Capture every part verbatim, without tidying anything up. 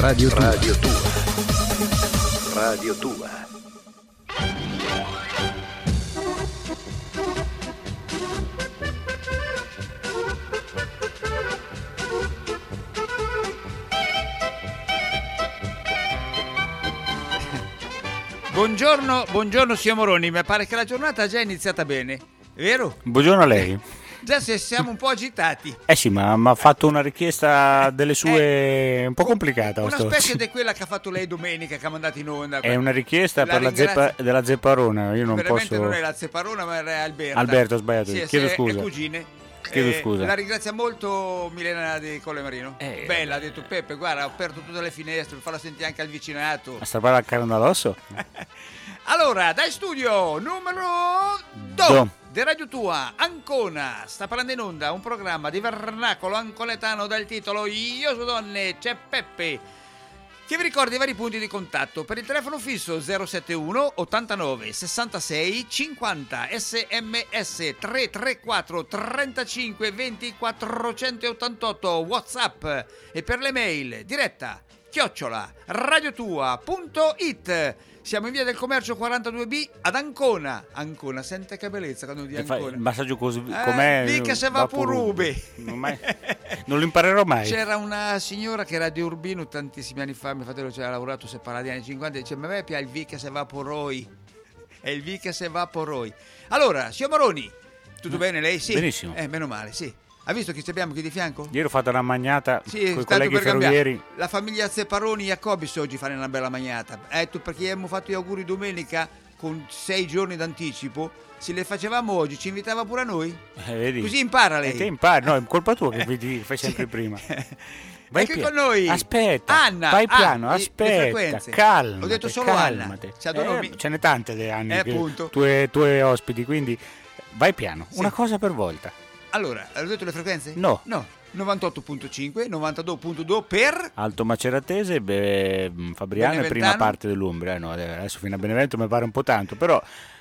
Radio Tua. Radio Tua. Radio Tua. Buongiorno, buongiorno signor Moroni, mi pare che la giornata è già iniziata bene, vero? Buongiorno a lei. Già se siamo un po' agitati. Eh sì, ma mi ha fatto una richiesta delle sue Eh, un po' complicata. Una sto- specie di quella che ha fatto lei domenica, che ha mandato in onda. È una richiesta La per la ringrazio. zeppa, della zepparona. Io non Veramente posso. non è la Zepparona, ma è Alberta. Alberto, ho sbagliato. Sì, Chiedo sì, scusa. è cugine. Chiedo Eh, scusa. La ringrazia molto Milena di Colle Marino. Eh, Bella, ha detto Peppe, guarda, ho aperto tutte le finestre, farla sentire anche al vicinato. A strappare la carne dall'osso? Allora, dai studio numero Do. due di Radio Tua, Ancona, sta parlando in onda un programma di vernacolo ancoletano dal titolo Io su donne, c'è Peppe, che vi ricorda i vari punti di contatto per il telefono fisso zero sette uno ottantanove sessantasei cinquanta, sms tre tre quattro trentacinque venti quattrocentottantotto, WhatsApp e per le mail diretta chiocciola radiotua punto it. Siamo in via del Commercio quarantadue B ad Ancona. Ancona, sente che bellezza quando di E fai Ancona. il massaggio così Eh, com'è? lì che se va purube. Non, mai- non lo imparerò mai. C'era una signora che era di Urbino tantissimi anni fa, mio fratello ci ha lavorato separato negli anni cinquanta, e dice: ma a me piace il vi che se va poroi. È il vi che se va poroi. Allora, signor Moroni, tutto bene lei? Sì. Benissimo. Eh, meno male, sì. Ha visto chi ci abbiamo qui di fianco? Ieri ho fatto una magnata Sì, con i tanto colleghi per cambiare. ferrovieri. La famiglia Zepparoni e Jacobis oggi fanno una bella magnata. Eh, tu, perché abbiamo fatto gli auguri domenica con sei giorni d'anticipo. Se le facevamo oggi, ci invitava pure a noi. Eh, vedi? Così impara lei. E te impari, no, è colpa tua che vedi- fai sempre prima. Vai E qui pia- con noi Aspetta, Anna. vai Ah, piano, le- le aspetta, frequenze. calma. Ho detto solo Anna. C'ha due nomi. Ce n'è tante le anni Eh, che appunto. tue, tue ospiti, quindi vai piano, Sì. una cosa per volta. Allora, hai detto le frequenze? No. No. novantotto virgola cinque, novantadue virgola due per Alto Maceratese, beh, Fabriano e prima Beneventano. parte dell'Umbria. No, adesso fino a Benevento mi pare un po' tanto, però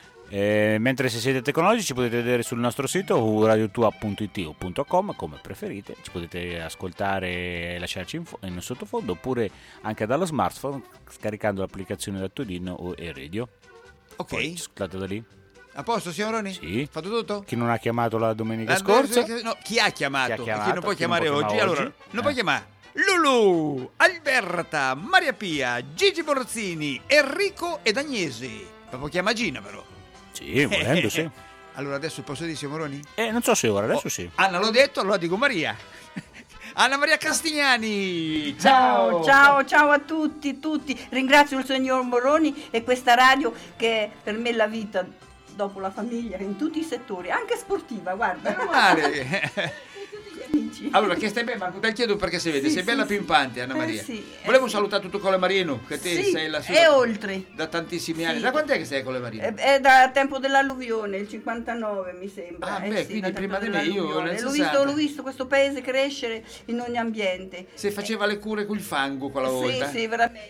eh, mentre se siete tecnologici potete vedere sul nostro sito w w w punto radiotua punto it o punto com, come preferite, ci potete ascoltare e lasciarci in, fo- in sottofondo, oppure anche dallo smartphone scaricando l'applicazione da Todino o e-radio. Ok. Poi ci ascoltate da lì. A posto, signor Roni? Sì. Fatto tutto? Chi non ha chiamato la domenica La- scorsa? No, chi ha chiamato? Chi ha Chi, chiamato, non può chi non chiamare può oggi? chiamare Allora, oggi? non Eh. può chiamare Lulu, Alberta, Maria Pia, Gigi Borzini, Enrico ed Agnesi. Ma può chiamare Gina però. Sì, volendo sì. Allora adesso posso dire, signor Moroni? Eh, non so se ora, adesso Oh, sì. Anna l'ho detto, allora dico Maria. Anna Maria Castignani. Ciao, ciao, ciao a tutti, tutti. Ringrazio il signor Moroni e questa radio che è per me la vita dopo la famiglia, in tutti i settori, anche sportiva, guarda. Meno male. E tutti gli amici. Allora, che stai bene, ma te chiedo perché si vede, Sì, sei sì, bella sì. pimpante, Anna Eh, Maria. sì, eh, Volevo sì. salutare tutto Colle Marino, che te Sì, sei la sua. e oltre. Da tantissimi anni. Sì. Da quant'è che sei a Colle Marino? È, è da tempo dell'alluvione, il cinquantanove mi sembra. Ah, Eh beh, sì, quindi da prima tempo di me, io dell'alluvione. nel L'ho sessanta. visto, l'ho visto questo paese crescere in ogni ambiente. Se faceva le cure col fango quella volta. Sì, sì, veramente.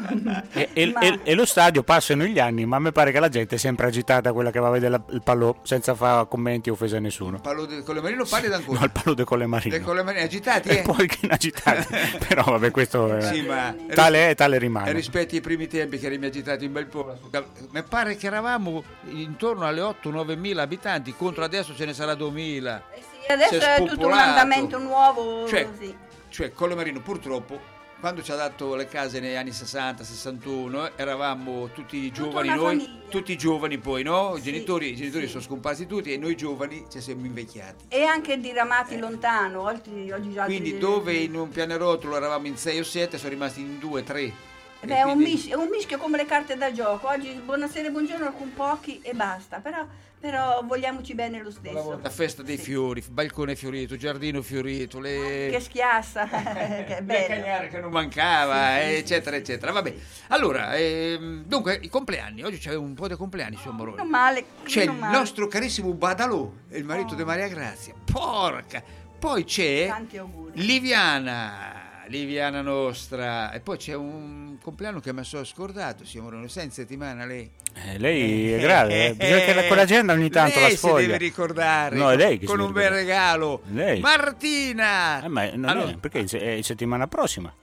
E, e- Ma- e- e lo stadio passano gli anni, ma mi pare che la gente è sempre agitata, quella che va a vedere la- il pallò senza fare commenti o offesa a nessuno. Parlo di Colle Marino, parli da ancora. No, il pallò de Colle Le Marino. Colle Marino agitati, E eh? poi che ne agitati. Però vabbè, questo è, Sì, ma tale è, tale E rimane. rispetto ai primi tempi che eri agitati in bel po'. Mi pare che eravamo intorno alle otto nove mila abitanti, contro adesso ce ne sarà duemila. Eh sì, adesso Si è è tutto un spopolato. andamento nuovo. Cioè, Sì. cioè Colle Marino purtroppo, quando ci ha dato le case negli anni sessanta sessantuno, eravamo tutti giovani una noi, famiglia. tutti giovani poi, no? I Sì, genitori, i genitori sì. sono scomparsi tutti e noi giovani ci siamo invecchiati. E anche diramati lontano, oggi, oggi già Quindi altri- dove in un pianerottolo eravamo in sei o sette, sono rimasti in due, tre. Eh beh, è, un mis- è un mischio come le carte da gioco. Oggi buonasera e buongiorno con pochi e basta. Però, però vogliamoci bene lo stesso. La festa dei Sì. fiori, balcone fiorito, giardino fiorito, le... Che schiassa, che le bello. cagnare che non mancava, Sì, sì, eccetera, sì, eccetera. Vabbè, allora, ehm, dunque, i compleanni. Oggi c'è un po' di compleanni, signor Moroni. Non male. C'è non il male. nostro carissimo Badalò, il marito Oh. di Maria Grazia. Porca! Poi c'è Tanti auguri. Liviana, Liviana nostra. E poi c'è un compleanno che mi sono scordato, signor Moroni. Sei in settimana lei? Eh, lei è grave, eh. Bisogna che quell'agenda ogni tanto lei la sfoglia. si deve ricordare. No, è lei che con si un deve bel ricordare. regalo. Lei. Martina! Eh, ma non Allora, è, perché è settimana prossima.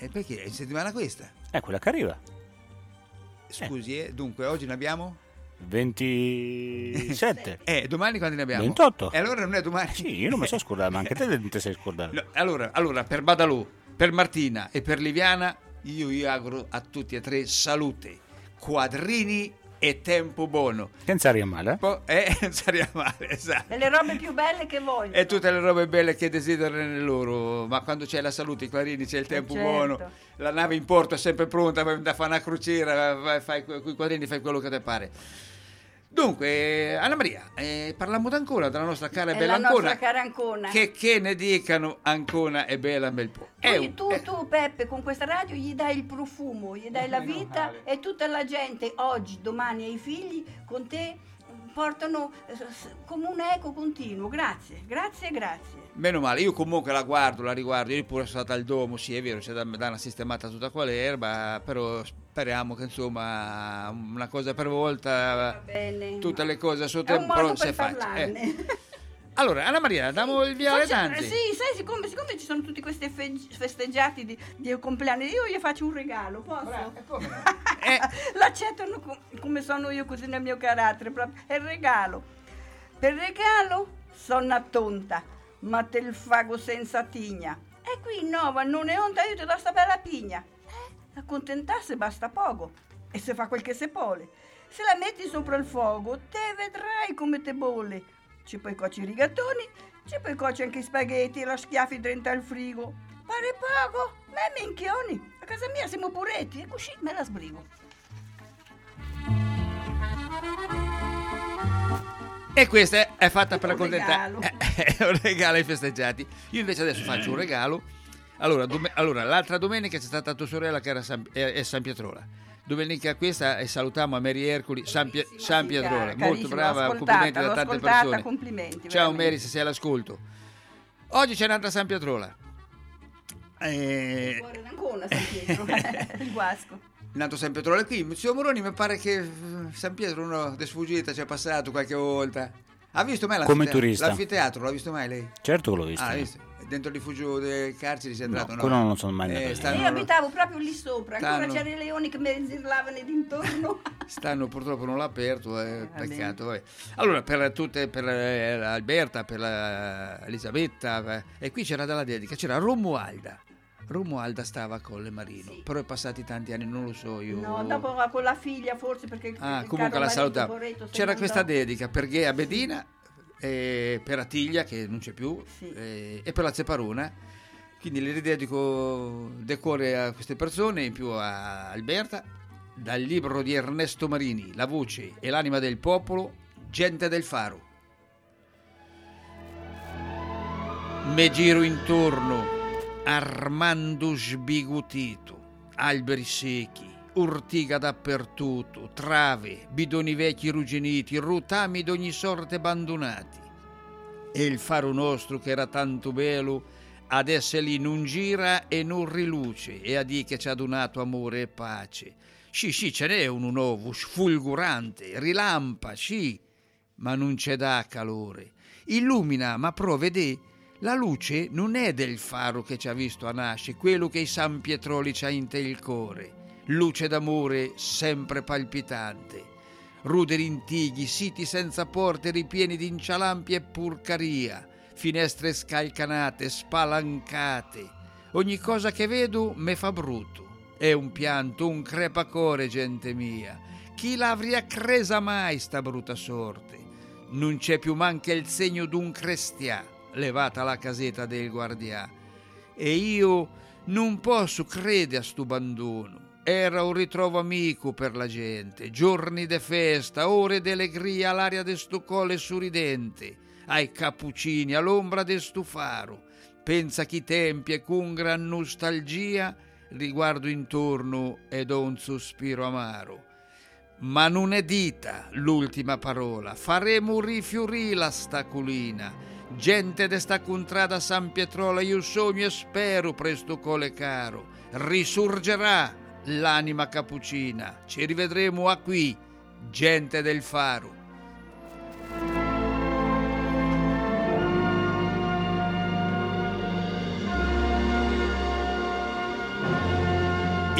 E perché? È in settimana questa? È quella che arriva. Scusi, eh. Dunque, oggi ne abbiamo? ventisette. Eh, domani quando ne abbiamo? ventotto. E allora non è domani? Sì, io non mi sono scordato, ma anche te non ti sei scordato. No, allora, allora, per Badalù, per Martina e per Liviana, io vi auguro a tutti e tre salute, quadrini e tempo buono. Che non sarebbe male, eh? Po- eh, non sarebbe male, esatto. E le robe più belle che vogliono. E tutte le robe belle che desiderano loro, ma quando c'è la salute, i clarini, c'è il tempo certo. buono, la nave in porto è sempre pronta, vai da fare una crociera, vai, fai con i quadrini, fai quello che ti pare. Dunque, Anna Maria, eh, parliamo ancora della nostra cara e È bella la Ancona. nostra cara Ancona. Che, che ne dicano Ancona e bella un bel po'. È Poi un- tu, è- tu Peppe, con questa radio gli dai il profumo, gli dai la Meno vita male. e tutta la gente oggi, domani e i figli con te portano eh, s- come un eco continuo. Grazie, grazie, grazie. Meno male, io comunque la guardo, la riguardo, io pure sono stata al domo, sì è vero, c'è da, da una sistemata tutta quell'erba, però speriamo che insomma una cosa per volta, Va bene. tutte le cose a suo È un tempo modo si per faccia. parlarne. Eh. Allora, Anna Maria, diamo il via alle Faccia- danze. Sì, sai, siccome, siccome ci sono tutti questi fe- festeggiati di, di compleanno, io gli faccio un regalo, posso? Eh. L'accettano co- come sono io, così nel mio carattere, proprio. È il regalo. Per regalo sono una tonta, ma te il fago senza tigna. E qui Nova non è onta, io ti do sta bella pigna. Eh, accontentarsi basta poco, e se fa quel che se vuole. Se la metti sopra il fuoco, te vedrai come te bolle. Ci puoi cuocere i rigatoni, ci puoi cuocere anche i spaghetti e la schiaffi dentro al frigo. Pare poco, ma è minchioni. A casa mia siamo puretti e così me la sbrigo. E questa è fatta È per un accontentare. regalo. È un regalo ai festeggiati. Io invece adesso faccio un regalo. Allora, dom- allora, l'altra domenica c'è stata tua sorella che era San, è, è San Pietrola. Domenica questa e salutiamo a Mary Ercoli, San, Pie- Carissima, San sì, Pietrola, cara, molto carissima, brava, l'ho complimenti ascoltata, da l'ho tante ascoltata, persone. complimenti, Ciao veramente. Mary, se sei all'ascolto. Oggi c'è un'altra San Pietrola. Eh, Fuori d'Ancona, San Pietro, il Guasco. nato San Pietrola qui. Zio Moroni mi pare che eh, San Pietro uno de sfuggita c'è passato qualche volta. Ha visto mai Come l'anfiteatro? turista. L'anfiteatro l'ha visto mai lei? Certo che l'ho visto. Ah, l'ha visto? Dentro il rifugio del carcere sei entrato? No, No, quello non sono mai andato Eh, lì. stanno, Io abitavo proprio lì sopra, ancora Stanno- c'erano i leoni che mi zirlavano d'intorno. stanno purtroppo non l'ha aperto, è Eh, va peccato. Vabbè. Allora, per tutte, per eh, Alberta, per la Elisabetta, eh, e qui c'era della dedica, c'era Romualda. Romualda stava a Colle Marino, Sì. però è passati tanti anni, non lo so io. No, dopo con la figlia forse perché Ah, il comunque caro la marito salutiamo. Poretto se C'era ne questa andò. dedica per Ghea Bedina, eh, per Attiglia che non c'è più, Sì. eh, e per la Zeparona. Quindi le ridedico del cuore a queste persone, in più a Alberta, dal libro di Ernesto Marini, La voce e l'anima del popolo, Gente del Faro. Me giro intorno, armando sbigotito, alberi secchi, ortiga dappertutto, trave, bidoni vecchi ruginiti, rotami d'ogni sorte abbandonati. E il faro nostro che era tanto bello, adesso lì non gira e non riluce, e a di che ci ha donato amore e pace. Sì, sì, ce n'è uno nuovo, sfulgurante, rilampa, sì, ma non c'è da calore. Illumina, ma pro vedè, la luce non è del faro che ci ha visto a nascere, quello che i San Pietroli c'ha in te il cuore. Luce d'amore sempre palpitante. Ruderi intighi, siti senza porte, ripieni di incialampi e porcaria, finestre scalcanate, spalancate. Ogni cosa che vedo me fa brutto. È un pianto, un crepacore, gente mia. Chi l'avria cresa mai sta brutta sorte? Non c'è più manca il segno d'un crestià, levata la casetta del guardià. E io non posso credere a sto abbandono. Era un ritrovo amico per la gente, giorni de festa, ore d'allegria all'aria de sto colle sorridente, ai cappuccini, all'ombra de sto faro. Pensa chi tempi e con gran nostalgia riguardo intorno ed ho un sospiro amaro. Ma non è dita l'ultima parola, faremo rifiorì la sta colina. Gente de sta contrada San Pietrola, io sogno e spero presto cole caro. Risurgerà l'anima cappuccina, ci rivedremo a qui, gente del faro.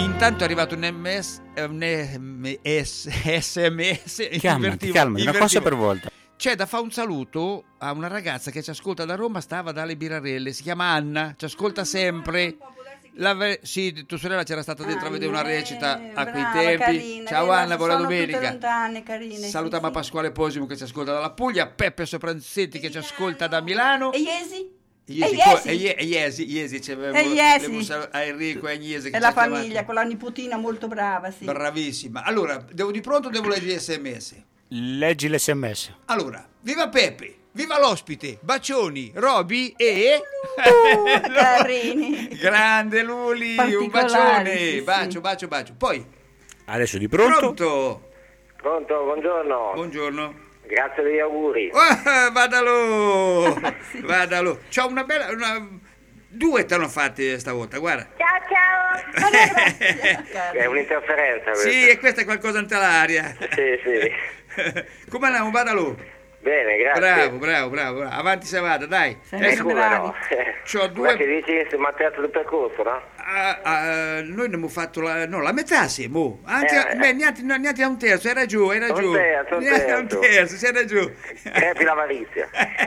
Intanto è arrivato un M S, un M S, S M S. Calmati, calmati, una cosa per volta. C'è da fare un saluto a una ragazza che ci ascolta da Roma, stava dalle Birarelle, si chiama Anna, ci ascolta sempre. La ve- sì, tua sorella c'era stata dentro a vedere una recita a quei brava, tempi. carina, Ciao carina, Anna, buona sono tutte domenica. lontane, carine, Salutiamo sì, sì. Pasquale Posimo che ci ascolta dalla Puglia, Peppe Sopranzetti che ci ascolta da Milano. E Iesi? Iesi, E co- Iesi? e Ie- e Iesi, Iesi, c'è E Iesi. a Enrico e Agnese che E ci la ha chiamato. famiglia con la nipotina molto brava, sì. Bravissima. Allora, devo di pronto o devo leggere S M S? Leggi l'esse emme esse. Allora, viva Peppe, viva l'ospite, bacioni, Roby e... Uh, carini. Grande Luli, un Particolari, bacione, sì, sì. bacio, bacio, bacio. Poi, Adesso di pronto? pronto? Pronto, buongiorno. Buongiorno. Grazie degli auguri. Oh, vadalo, vadalo. C'ho una bella... Una... Due te l'hanno fatti stavolta, guarda. Ciao ciao. È un'interferenza questa. Sì, e questa è qualcosa ante l'aria. Sì, sì. Come andiamo? Vadalo. Bene, grazie. Bravo, bravo, bravo, bravo. Avanti se vada, dai. Sempre Adesso- Come bravi. no? C'ho due- Ma che dici, siamo al terzo del percorso, no? Ah, ah, noi ne abbiamo fatto la, no, la metà siamo. Anche, Eh. beh, neanche, no, neanche a un terzo, era giù, era Un giù. terzo, un Neanche a un terzo. terzo, si era giù. Crepi l'avarizia.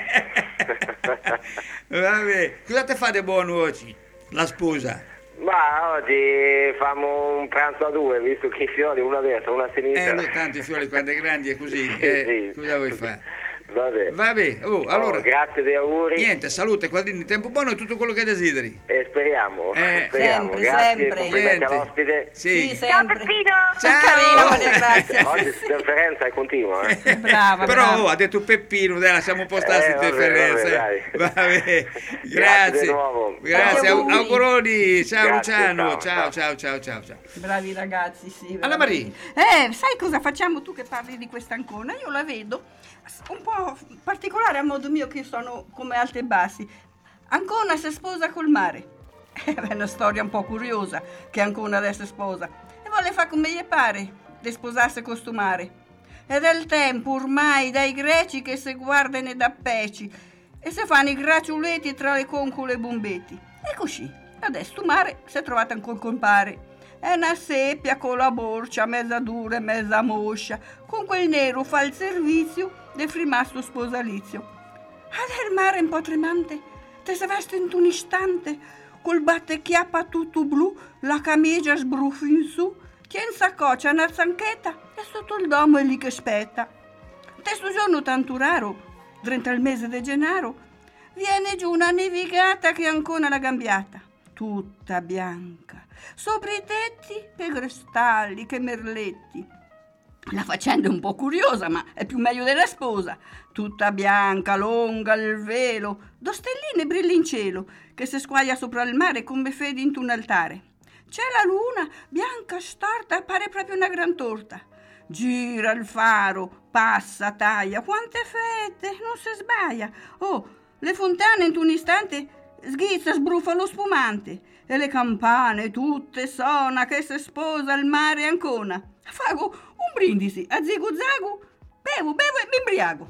Vabbè, cosa te fate buono oggi? La sposa. Ma oggi facciamo un pranzo a due, visto che i fiori, uno a destra, uno a Eh, sinistra. no, tanto i fiori quando è grandi è così. Sì, Eh, sì. cosa vuoi fare? Vabbè. Vabbè, oh, allora, Oh, grazie degli auguri. niente, salute, quadrini, tempo buono e tutto quello che desideri. E speriamo, Eh. speriamo. Sempre, grazie, sempre. complimenti Niente. all'ospite. Sì. Sì, Ciao sempre. Peppino. Ciao. Carina, Maria Grazia. Oggi l'interferenza è continua, eh. Brava, Però brava. oh, ha detto Peppino, dai, lasciamo un po' stare Eh, questa vabbè, interferenza. vabbè, eh. dai. Vabbè, Grazie grazie. di nuovo. Grazie, Tanti au- auguri. auguroni. Ciao Grazie, Luciano. ciao, Ciao, ciao. ciao, ciao, ciao, ciao. Bravi ragazzi, sì. Anna veramente. Maria. Eh, sai cosa facciamo tu che parli di questa Ancona? Io la vedo un po' particolare a modo mio, che io sono come alti e bassi. Ancona si sposa col mare. È una storia un po' curiosa che Ancona adesso sposa. E vuole fare come gli pare di sposarsi con sto mare. Ed è il tempo ormai dai greci che si guardano da peci e si fanno i gracciuletti tra le concole e bombetti. E così, adesso sto mare si è trovato ancora compare. È una seppia con la borcia, mezza dura e mezza moscia. Con quel nero fa il servizio del frimasto sposalizio. Ed è il mare un po' tremante, te si veste in un istante, col battechiappa tutto blu, la camicia sbruffa in su, tiene in saccoccia una zanchetta e sotto il domo è lì che aspetta. Testo giorno tanto raro, dentro il mese di gennaio, viene giù una nevicata che ancora la gambiata, tutta bianca, sopra i tetti che cristalli, che merletti. La faccenda è un po' curiosa, ma è più meglio della sposa. Tutta bianca, lunga, il velo, do stelline brilla in cielo, che si squaglia sopra il mare come fedi in un altare. C'è la luna, bianca, storta, pare proprio una gran torta. Gira il faro, passa, taglia, quante fette, non si sbaglia. Oh, le fontane in un istante sghizza, sbruffa lo spumante, e le campane tutte sona che si sposa il mare Ancona. Fago un brindisi a zigu zagu, bevo, bevo e mi imbriago.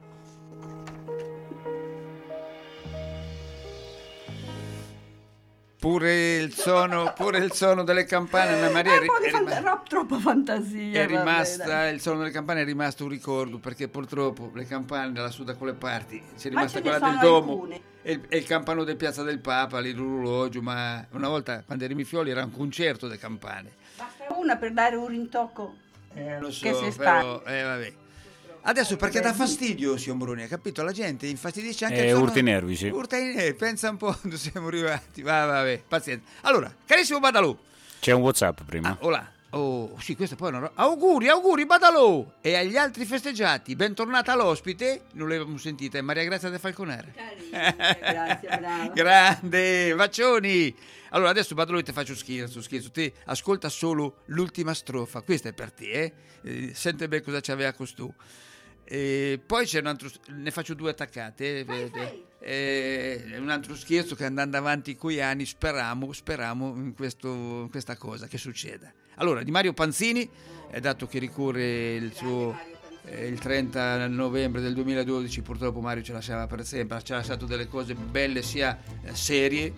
Pure il suono, pure il suono delle campane, Anna Maria, È è, un po' di è fanta- rima- ro- troppa fantasia. è vabbè, rimasta, dai. il suono delle campane è rimasto un ricordo, perché purtroppo le campane lassù da quelle parti, c'è Ma rimasta ce ne quella del sono domo alcune. e il, e il campano del Piazza del Papa, lì l'orologio, ma una volta quando eri Mifioli era un concerto delle campane. Basta una per dare un rintocco. Eh, lo so, Che si però, eh, vabbè. Adesso perché dà fastidio, signor Moroni, ha capito? La gente infastidisce anche Eh, il suono- urta i nervi, sì. Urta i nervi, pensa un po' dove siamo arrivati. Va, vabbè, pazienza. Allora, carissimo Badalò. C'è un WhatsApp prima. Ah, olà. Oh, sì, questo poi è una ro- auguri, auguri Badalò e agli altri festeggiati. Bentornata l'ospite, non l'avevamo sentita, è Maria Grazia De Falconere. Grazie, brava. Grande, bacioni. Allora adesso Badalò ti faccio scherzo, scherzo. Te ascolta solo l'ultima strofa, questa è per te, eh? Eh, sente bene cosa c'aveva costù. E poi c'è un altro, ne faccio due attaccate, eh, eh, un altro scherzo che andando avanti con gli anni speriamo, speriamo in, questo, in questa cosa che succeda. Allora, di Mario Panzini, è dato che ricorre il suo eh, il trenta novembre del duemiladodici, purtroppo Mario ci lasciava per sempre, ci ha lasciato delle cose belle sia eh, serie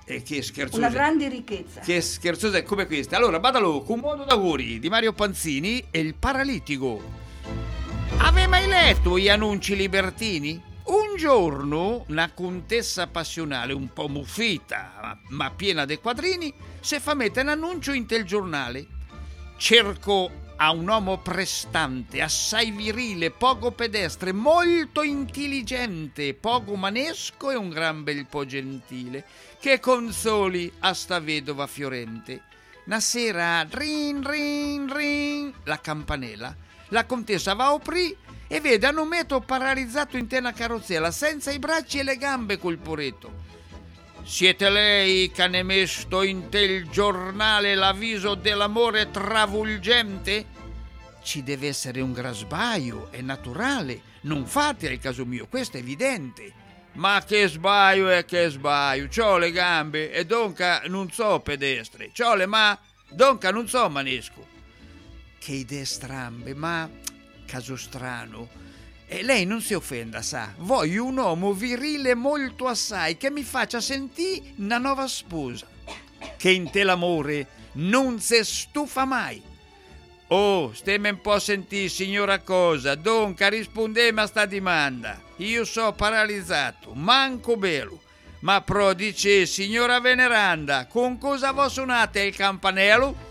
E che scherzosa. Una grande ricchezza. Che scherzosa è come questa. Allora, Badalò, con modo d'auguri di Mario Panzini e il paralitico. Ave mai letto gli annunci libertini? Un giorno una contessa passionale un po' muffita ma piena di quadrini se fa mettere un annuncio in tel giornale. Cerco a un uomo prestante, assai virile, poco pedestre, molto intelligente, poco manesco e un gran bel po' gentile, che consoli a sta vedova fiorente. Una sera, rin rin rin, la campanella. La contessa va a aprì e vede un ometto paralizzato in tena carrozzella, senza i bracci e le gambe col poretto. Siete lei che ne mesto in tel giornale l'avviso dell'amore travulgente? Ci deve essere un gran sbaglio, è naturale, non fate al caso mio, questo è evidente. Ma che sbaglio è che sbaglio, c'ho le gambe e donca non so pedestre, c'ho le ma, donca non so manesco. Che idee strambe, ma caso strano. E lei non si offenda, sa, voglio un uomo virile molto assai che mi faccia sentire una nuova sposa, che in te l'amore non se stufa mai. Oh, stemme un po' a sentire, signora cosa, donca rispondeme a sta domanda. Io so paralizzato, manco bello, ma pro dice, signora veneranda, con cosa vo suonate il campanello?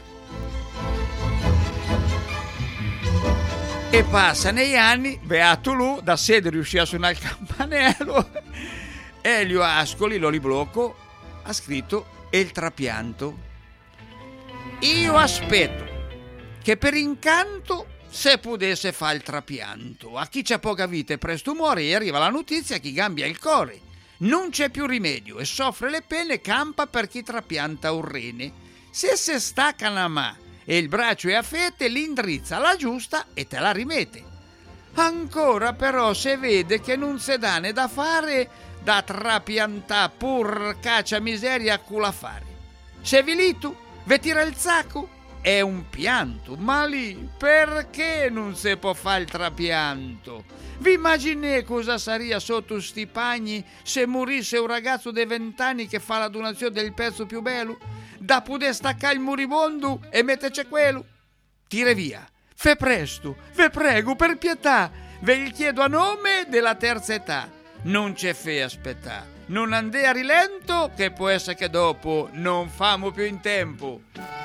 E passa negli anni, beato lui, da sede riuscì a suonare il campanello. Elio Ascoli, lo riblocco, ha scritto il trapianto. Io aspetto che per incanto se potesse fare il trapianto. A chi c'ha poca vita e presto muore e arriva la notizia che cambia il core. Non c'è più rimedio e soffre le pene e campa per chi trapianta un rene. Se se stacca una mano e il braccio è a fette, l'indrizza la giusta e te la rimette. Ancora però se vede che non se dà né da fare, da trapiantà pur caccia miseria a culo a fare. Se vilito, ve tira il sacco, è un pianto, ma lì perché non si può fare il trapianto? Vi immaginate cosa saria sotto sti pagni se morisse un ragazzo dei vent'anni che fa la donazione del pezzo più bello? Da poter staccare il moribondo e metterci quello? Tire via, fe presto, ve prego per pietà, ve li chiedo a nome della terza età. Non c'è fe aspettà, non andè a rilento che può essere che dopo non famo più in tempo.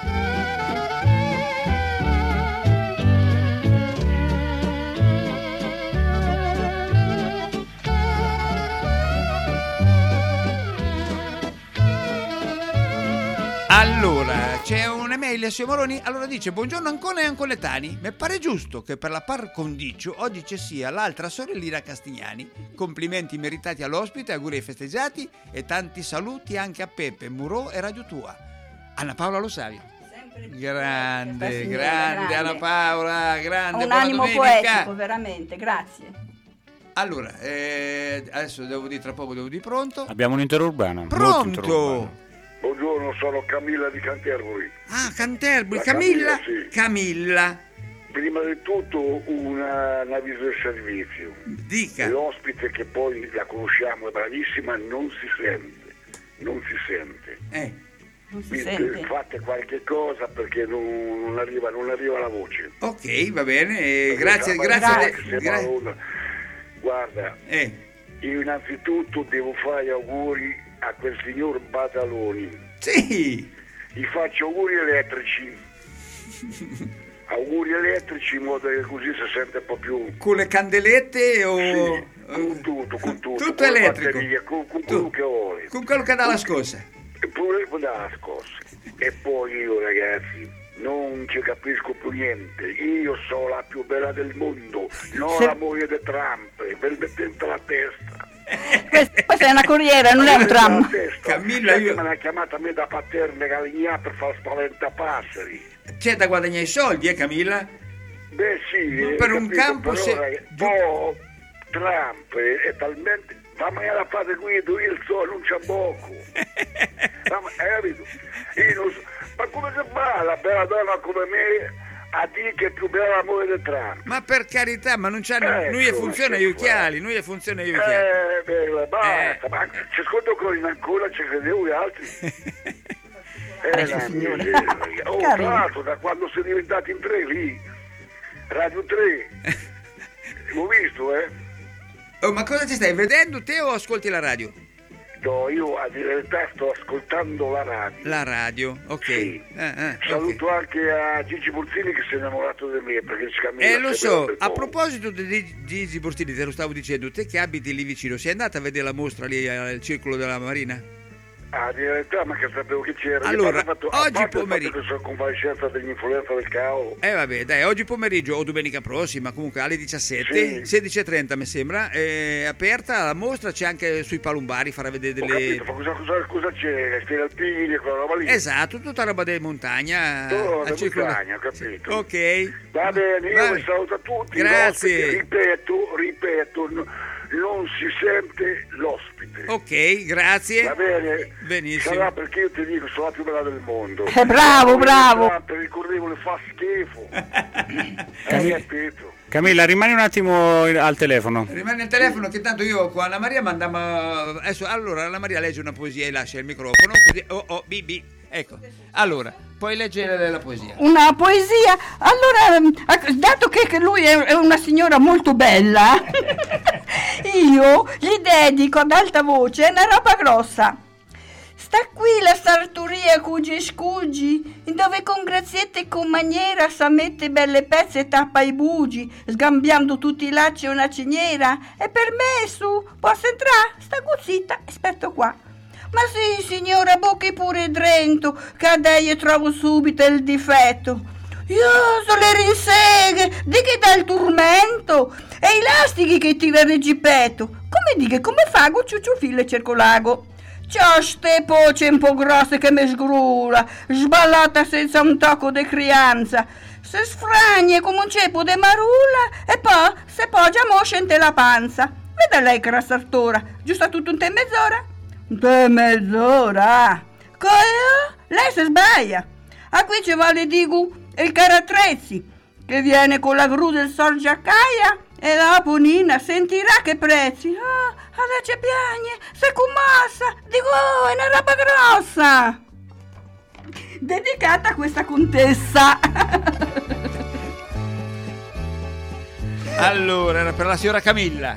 Allora, c'è un'email a Sio Moroni, allora dice: buongiorno Ancona e Anconetani, mi pare giusto che per la par condicio oggi ci sia l'altra sorellina Castignani. Complimenti meritati all'ospite, auguri ai festeggiati e tanti saluti anche a Peppe, Murò e Radio Tua. Anna Paola Lo Savio. Grande, grande, grande Anna Paola, grande. Un buona animo domenica. poetico, veramente, grazie. Allora, eh, adesso devo dire tra poco, devo dire pronto. Abbiamo un interurbano. Pronto? molto interurbano. Buongiorno, sono Camilla di Canterbury. Ah, Canterbury, La Camilla? Camilla, sì. Camilla. Prima di tutto una, un avviso di servizio. Dica. L'ospite, che poi la conosciamo, è bravissima, non si sente. Non si sente. Eh. Non si Quindi sente. fate qualche cosa perché non, non, arriva, non arriva la voce. Ok, va bene, eh, Perché grazie, sembra- grazie. che de- sembra gra- una- Guarda, eh, io innanzitutto devo fare gli auguri a quel signor Badaloni. sì, Gli faccio auguri elettrici. Auguri elettrici in modo che così si sente un po' più... con le candelette o... Sì, con tutto, con tutto. Tutto con le elettrico. batterie, Con, con Tu- quello che vuoi. Con quello che dà la scossa. E pure con la scossa. E poi io, ragazzi, non ci capisco più niente. Io sono la più bella del mondo, non la moglie di Trump. Ve lo mettete la testa. Questa, questa è una corriera, non è un tram. Camilla, io- me l'ha chiamata a me da paterna Galigna per far spaventapasseri. C'è da guadagnare i soldi, eh Camilla? Beh sì, Ma eh, per un capito, campo però, se- ragazzi, boh, Trump è, è talmente... Fammi alla parte qui, io il sole non c'è poco. Ma, hai capito? Io non so, ma come si fa la bella donna come me a dire che è più bella la moglie di Trump. Ma per carità, ma non c'hanno, Ecco, noi funziona che gli occhiali, noi funziona gli occhiali. Eh, bella, basta, Eh. ma ci ascolto ancora in ancora, ci credevo gli altri. Eh, la signore. miseria. Oh, tra Carino. l'altro, da quando siete diventati in tre lì, Radio tre, l'ho visto, eh? Oh, ma cosa ti stai vedendo te o ascolti la radio? No, io a dire la verità sto ascoltando la radio. La radio, ok. Sì. Eh, eh, Saluto ok. anche a Gigi Burzini che si è innamorato di me perché si cammina. Eh, lo sempre so, per a poco. proposito di Gigi Borstini, te lo stavo dicendo, te che abiti lì vicino, sei andata a vedere la mostra lì al Circolo della Marina? Ah, di verità, ma che sapevo che c'era. Allora, Io fatto, a oggi parte il fatto pomeriggio- che sono convalescenza dell'influenza del cavolo. Eh vabbè, dai, oggi pomeriggio o domenica prossima, comunque alle diciassette, Sì. sedici e trenta mi sembra, è aperta la mostra, c'è anche sui palombari, farà vedere Ho delle... capito, ma cosa, cosa, cosa c'è? Stile alpini, quella roba lì? Esatto, tutta roba di montagna. Oh, al da Circolo- montagna, ho capito. Ok. Va bene, io Va- vi saluto a tutti. Grazie. L'ospite, Ripeto, ripeto, no- non si sente l'ospite. Ok, grazie. Va bene? Benissimo. Sarà perché io ti dico, sono la più bella del mondo. Eh, bravo, bravo. Per ricordevole fa schifo. Hai capito? Camilla, rimani un attimo al telefono. Rimane al telefono che tanto io con Anna Maria mandiamo adesso, allora Anna Maria legge una poesia e lascia il microfono così oh oh bibi ecco allora puoi leggere la poesia. Una poesia. Allora, mm, dato che che lui è è una signora molto bella, io gli dedico ad alta voce una roba grossa. Sta qui la sartoria Cugi Scugi, dove con grazietta e con maniera sa mette belle pezze e tappa i bugi, sgambiando tutti i lacci e una ciniera. È permesso, posso entrare? Sta zitta, aspetto qua. Ma sì, signora, bocchi pure drento, che a lei trovo subito il difetto. Io so le rinseghe, di che dà il turmento, e i lastichi che tira il regipetto. Come dica, come fago, ciucciufillo e cercolago. C'ho ste poce un po' grosse che mi sgrula, sballata senza un tocco di crianza. Se sfragne come un ceppo de marula e poi se poggia moscia in te la panza. Veda lei che rassartora, giusto tutto in te mezz'ora? Te mezz'ora? Cosa? Lei si sbaglia. A qui ci vuole dico il carattrezzi, che viene con la gru del Sorgiacaia e la Ponina sentirà che prezzi. Ah, adesso piagne, se commassa, dico, oh, è una roba grossa. Dedicata a questa contessa. Allora era per la signora Camilla.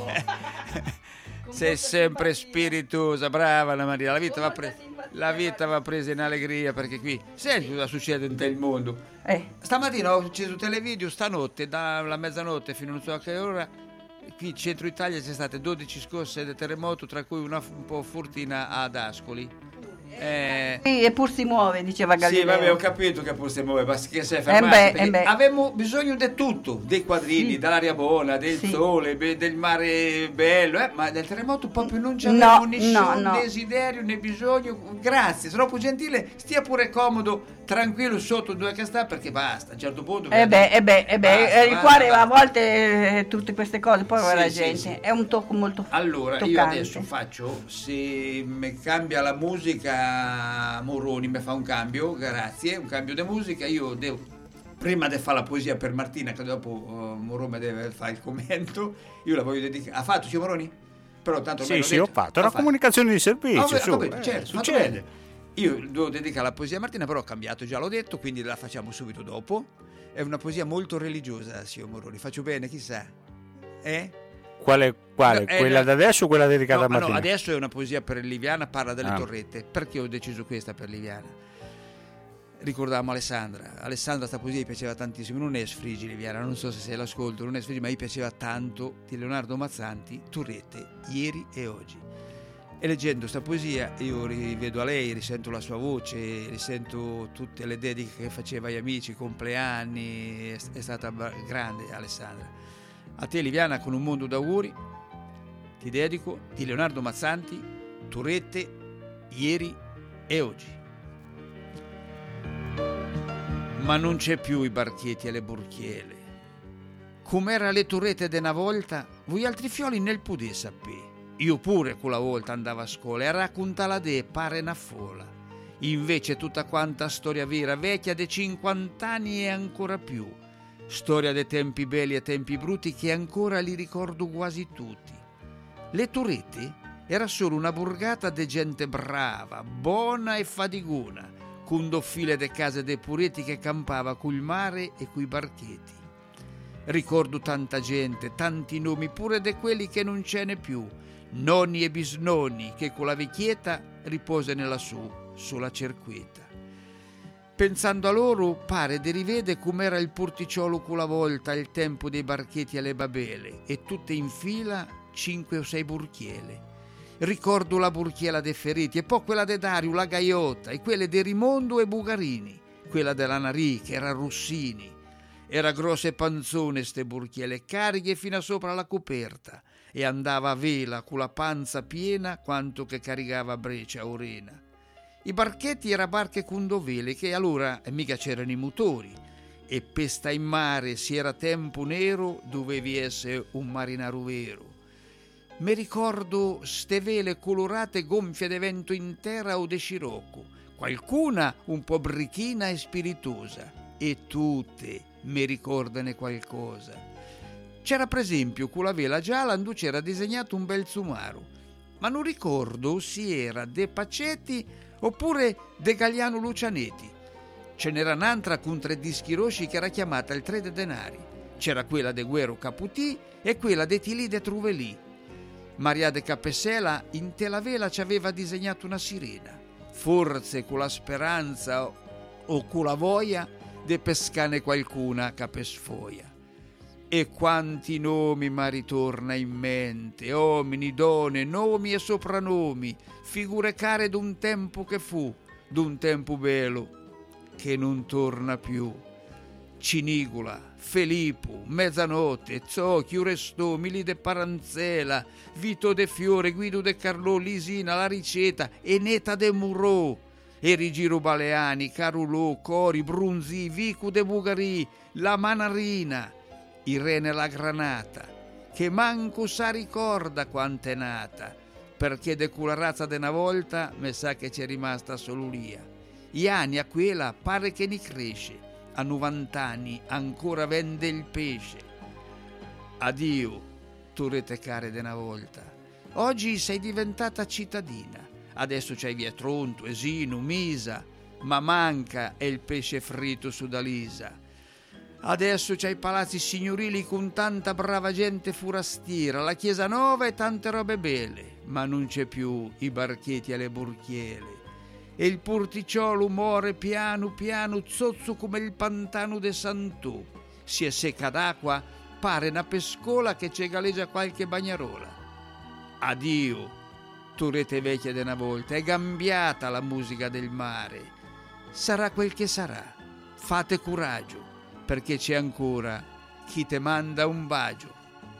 Sei sempre spiritosa, brava Anna Maria, la vita va presa. La vita va presa in allegria perché qui senti cosa succede in te il mondo. Eh, Stamattina ho acceso il televideo, stanotte, dalla mezzanotte fino a non so a che ora, qui in centro Italia c'è state dodici scosse di terremoto, tra cui una f- un po' fortina ad Ascoli. Eh, sì, eppur si muove, diceva sì, Galileo. vabbè, ho capito che pur si muove, basta che si è Eh fermato. beh, perché eh beh. avevamo bisogno di tutto, dei quadrini, Sì. dell'aria buona, del Sì. sole, be- del mare bello, eh, ma del terremoto proprio non c'avevo No, nessun no, no. desiderio né bisogno. Grazie, sono troppo gentile, stia pure comodo, tranquillo sotto dove che sta, perché basta, a un certo punto... Eh beh, eh beh, eh beh, Basta, eh, il basta, cuore basta. a volte eh, tutte queste cose, poi Sì, la sì, gente, sì. è un tocco molto Allora, toccante. io adesso faccio, se mi cambia la musica, Moroni mi fa un cambio, grazie, un cambio di musica, io devo, prima di fare la poesia per Martina, che dopo uh, Moroni deve fare il commento, io la voglio dedicare. Ha fatto, signor Moroni? Però tanto ormai Sì, l'ho sì, ho detto. fatto. È una comunicazione di servizio, Ah, ho su, capito, eh, certo, fatto succede. bene. Io devo dedicare la poesia a Martina, però ho cambiato, già l'ho detto, quindi la facciamo subito dopo. È una poesia molto religiosa, signor Moroni, faccio bene, chissà. Eh? Quale? quale? No, è quella la- da adesso o quella dedicata No, a ma no, Martina? adesso è una poesia per Liviana, parla delle Ah. torrette. Perché ho deciso questa per Liviana? Ricordavamo Alessandra. Alessandra sta poesia gli piaceva tantissimo. Non è sfrigi Liviana, non so se sei l'ascolto, non è sfrigi, ma gli piaceva tanto di Leonardo Mazzanti, Torrette, ieri e oggi. E leggendo sta poesia io rivedo a lei, risento la sua voce, risento tutte le dediche che faceva agli amici, i compleanni, è, è stata bra- grande Alessandra. A te Liviana, con un mondo d'auguri, ti dedico di Leonardo Mazzanti, Torrette, ieri e oggi. Ma non c'è più i barchietti e le burchiele. Com'era le torrette de una volta, voi altri fioli nel pudè sapè. Io pure quella volta andavo a scuola e a raccontare de pare una fola. Invece tutta quanta storia vera, vecchia de cinquant'anni e ancora più. Storia dei tempi belli e tempi brutti che ancora li ricordo quasi tutti. Le Turrette era solo una borgata de gente brava, buona e fadigona, con doffile de case de puretti che campava col mare e coi barchetti. Ricordo tanta gente, tanti nomi, pure de quelli che non ce n'è più, nonni e bisnonni che con la vecchietta riposa nella su, sulla cerqueta. Pensando a loro, pare di rivede com'era il porticciolo quella volta, il tempo dei barchetti alle babele, e tutte in fila cinque o sei burchiele. Ricordo la burchiela dei Ferretti, e poi quella de Dario, la Gaiotta, e quelle di Rimondo e Bugarini, quella della Narì, che era Rossini. Era grossa e panzone ste burchiele, cariche fino a sopra la coperta, e andava a vela con la panza piena quanto che caricava Breccia o Rena. I barchetti era barche con dovele, che allora mica c'erano i motori, e pesta in mare si era tempo nero, dovevi essere un marinaro vero. Mi ricordo ste vele colorate gonfie de vento in terra o de scirocco, qualcuna un po' brichina e spiritosa, e tutte mi ricordano qualcosa. C'era per esempio con la vela gialla dove c'era disegnato un bel zumaro, ma non ricordo se era de Pacetti oppure de Gagliano Lucianetti. Ce n'era un'altra con tre dischi rossi che era chiamata il Tre de Denari. C'era quella de Guero Caputì e quella de Tilì de Truvelì. Maria de Capessela in te la vela ci aveva disegnato una sirena, forse con la speranza o con la voglia de pescane qualcuna capesfoia. E quanti nomi mi ritorna in mente, uomini, donne, nomi e sopranomi, figure care d'un tempo che fu, d'un tempo bello che non torna più. Cinigula, Filippo, Mezzanotte, Zocchio, Restò, Mili de Paranzela, Vito de Fiore, Guido de Carlò, Lisina, La Riceta, Eneta de Murò, Erigiro Baleani, Carulò, Cori, Brunzi, Vico de Bugarì, La Manarina, Irene la Granata, che manco sa ricorda quant'è nata, perché de quella razza de una volta me sa che c'è rimasta solo lia. Gli anni a quella pare che ne cresce, a novant'anni ancora vende il pesce. Addio, Turrette care de una volta. Oggi sei diventata cittadina, adesso c'hai via Tronto, Esino, Misa, ma manca è il pesce fritto su Dalisa. Adesso c'hai i palazzi signorili con tanta brava gente furastiera, la chiesa nova e tante robe belle, ma non c'è più i barchetti alle burchiele. E il porticciolo muore piano piano, zozzo come il pantano de Santù. Si è secca d'acqua, pare una pescola che c'è galleggia qualche bagnarola. Addio, Turrette vecchia de una volta, è cambiata la musica del mare. Sarà quel che sarà, fate coraggio, perché c'è ancora chi te manda un bacio.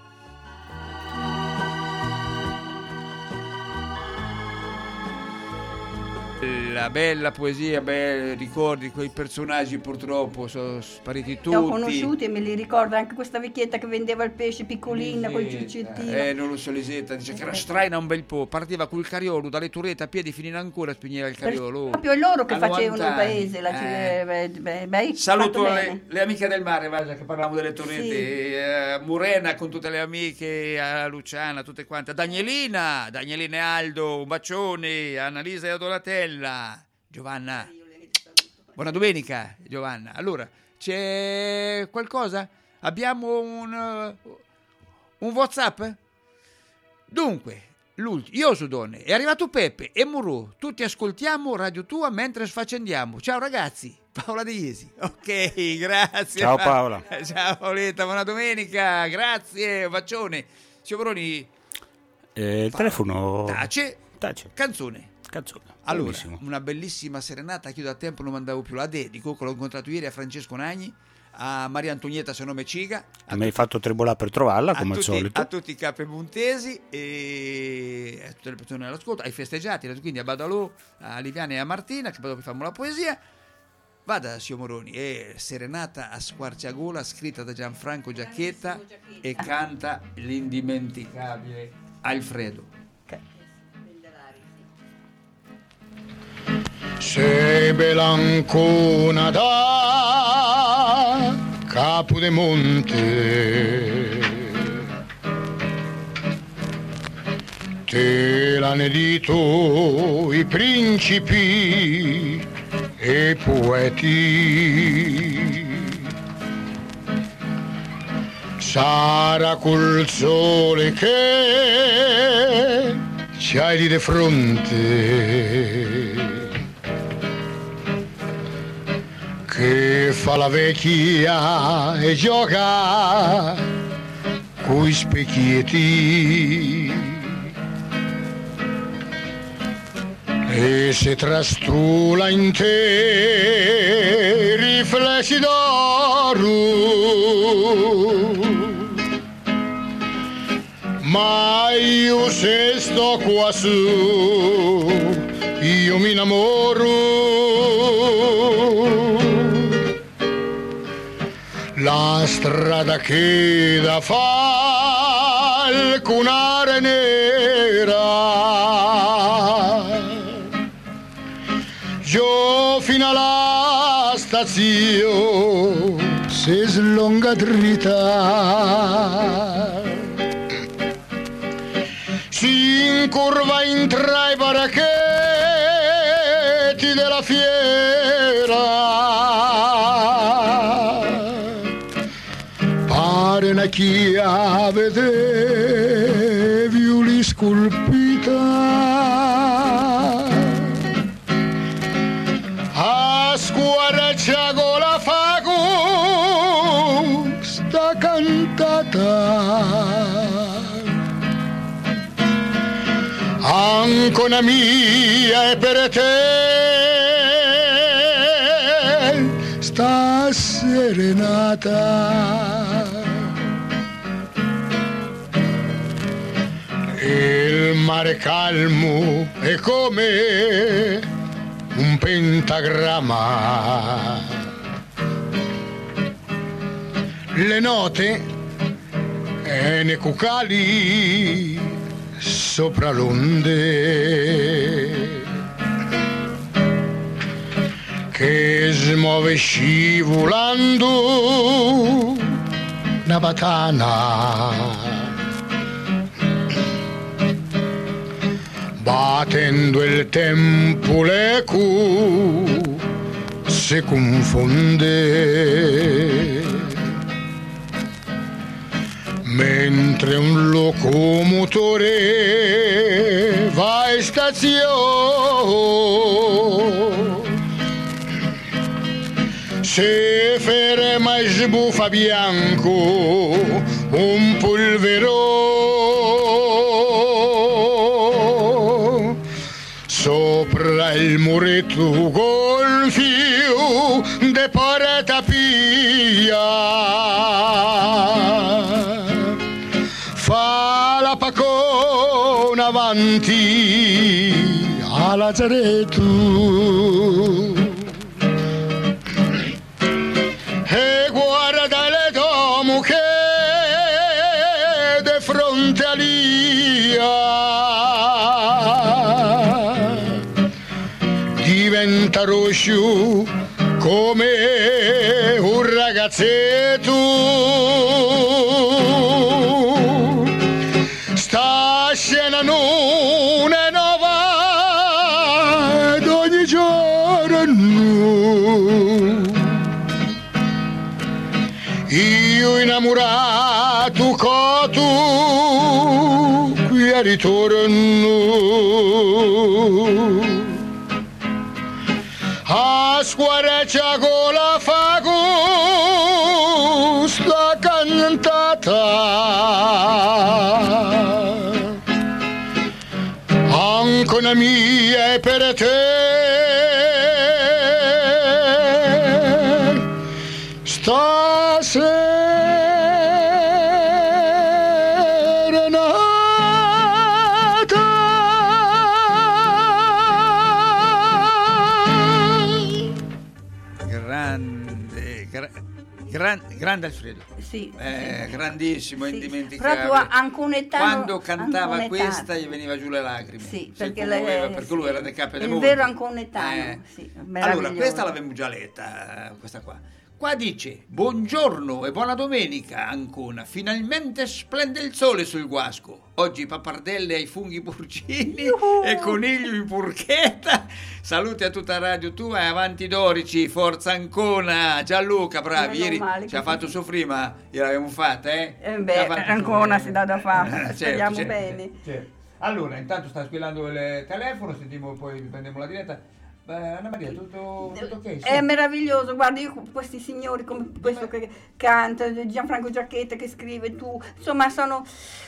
La bella poesia, beh, ricordi quei personaggi purtroppo sono spariti tutti. Li ho conosciuti e me li ricordo, anche questa vecchietta che vendeva il pesce piccolina col ciuccettino. Eh, non lo so, Lisetta, dice che era straina un bel po', partiva col cariolo dalle Turrette a piedi fino in ancora spegneva il cariolo. Proprio è loro che A facevano il novanta anni. paese. La, Eh. beh, beh, beh, Saluto fatto le, bene. le amiche del mare, guarda, che parlavamo delle Turrette, Sì. eh, Murena con tutte le amiche, a Luciana, tutte quante, Danielina, Danielina e Aldo, un bacione, Annalisa e Donatella, Giovanna. Buona domenica, Giovanna. Allora, c'è qualcosa? Abbiamo un, uh, un WhatsApp? Dunque, l'ultimo, io su donne, è arrivato Peppe e Murò, tutti ascoltiamo Radio Tua mentre sfaccendiamo. Ciao ragazzi, Paola De Iesi. Ok, grazie. Ciao Paola. Ciao Paoletta, buona domenica, grazie, bacione. Sciavoroni, Eh, il telefono... tace, Tace. canzone. Canzone. Allora, Bellissimo. una bellissima serenata che io da tempo non mandavo più, la dedico, che l'ho incontrato ieri a Francesco Nagni, a Maria Antonietta se nome Ciga, a, Mi hai fatto tribolare per trovarla, a come al tutti, solito. a tutti i capemontesi e a tutte le persone all'ascolto, ai festeggiati, quindi a Badalò, a Liviana e a Martina, che poi dopo facciamo la poesia. Vada, signor Moroni, è Serenata a squarciagola, scritta da Gianfranco Giacchetta e canta l'indimenticabile Alfredo. sei bella Ancona da Capodemonte, te l'hanno detto i principi e poeti. Sarà col sole che c'hai di fronte, che fa la vecchia e gioca coi specchietti e se trastrula in te riflessi d'oro. Ma io se sto qua su, io mi innamoro. La strada che da falconare nera, giù fino alla stazione si slunga dritta, si incurva in tra i baracchetti della fiera, pare una chiave de viuli scolpita, a squarcia con la fago sta cantata. Ancona mia e per te sta serenata. Il mare calmo è come un pentagramma. Le note e ne cucali sopra l'onde che smuove scivolando una batana, battendo il tempo l'eco si confonde, mentre un locomotore va in stazione, se ferma e sbuffa bianco un polverone sopra il muretto gonfio de porta pia. Fa la pacona avanti a Lazzaretto e guarda le domo che de fronte a lia diventa rosso come un ragazzetto. Sta scena non è nuova ed ogni giorno io innamorato con tu qui a ritorno a squarcia con la fago sta cantata. Ancona mia è per te stasera. Gran, grande Alfredo. Sì, Eh, sì. grandissimo, Sì, indimenticabile. proprio anconetano. Quando cantava anconetano. questa gli veniva giù le lacrime. Sì, Si perché, commuoveva, le- perché lui sì, era dei capi del il mondo. vero anconetano, Eh. sì, Allora, meraviglioso. questa l'abbiamo già letta, eh, questa qua. Qua dice, buongiorno e buona domenica Ancona, finalmente splende il sole sul guasco. Oggi pappardelle ai funghi porcini Yuhu! e coniglio in purchetta. Saluti a tutta Radio Tua e avanti Dorici, forza Ancona. Gianluca, bravi, Meno ieri male ci che ha fatto sì. soffrire, ma gliel'abbiamo fatta, eh? Eh Ci beh, ha fatto Ancona soffrire. si dà da fare, Eh, certo, speriamo certo, bene. certo. Allora, intanto sta squillando il telefono, sentiamo, poi prendiamo la diretta. Beh, Anna Maria, tutto, tutto ok? Sì. È meraviglioso, guarda, io questi signori come questo che canta, Gianfranco Giacchetta che scrive, tu, insomma sono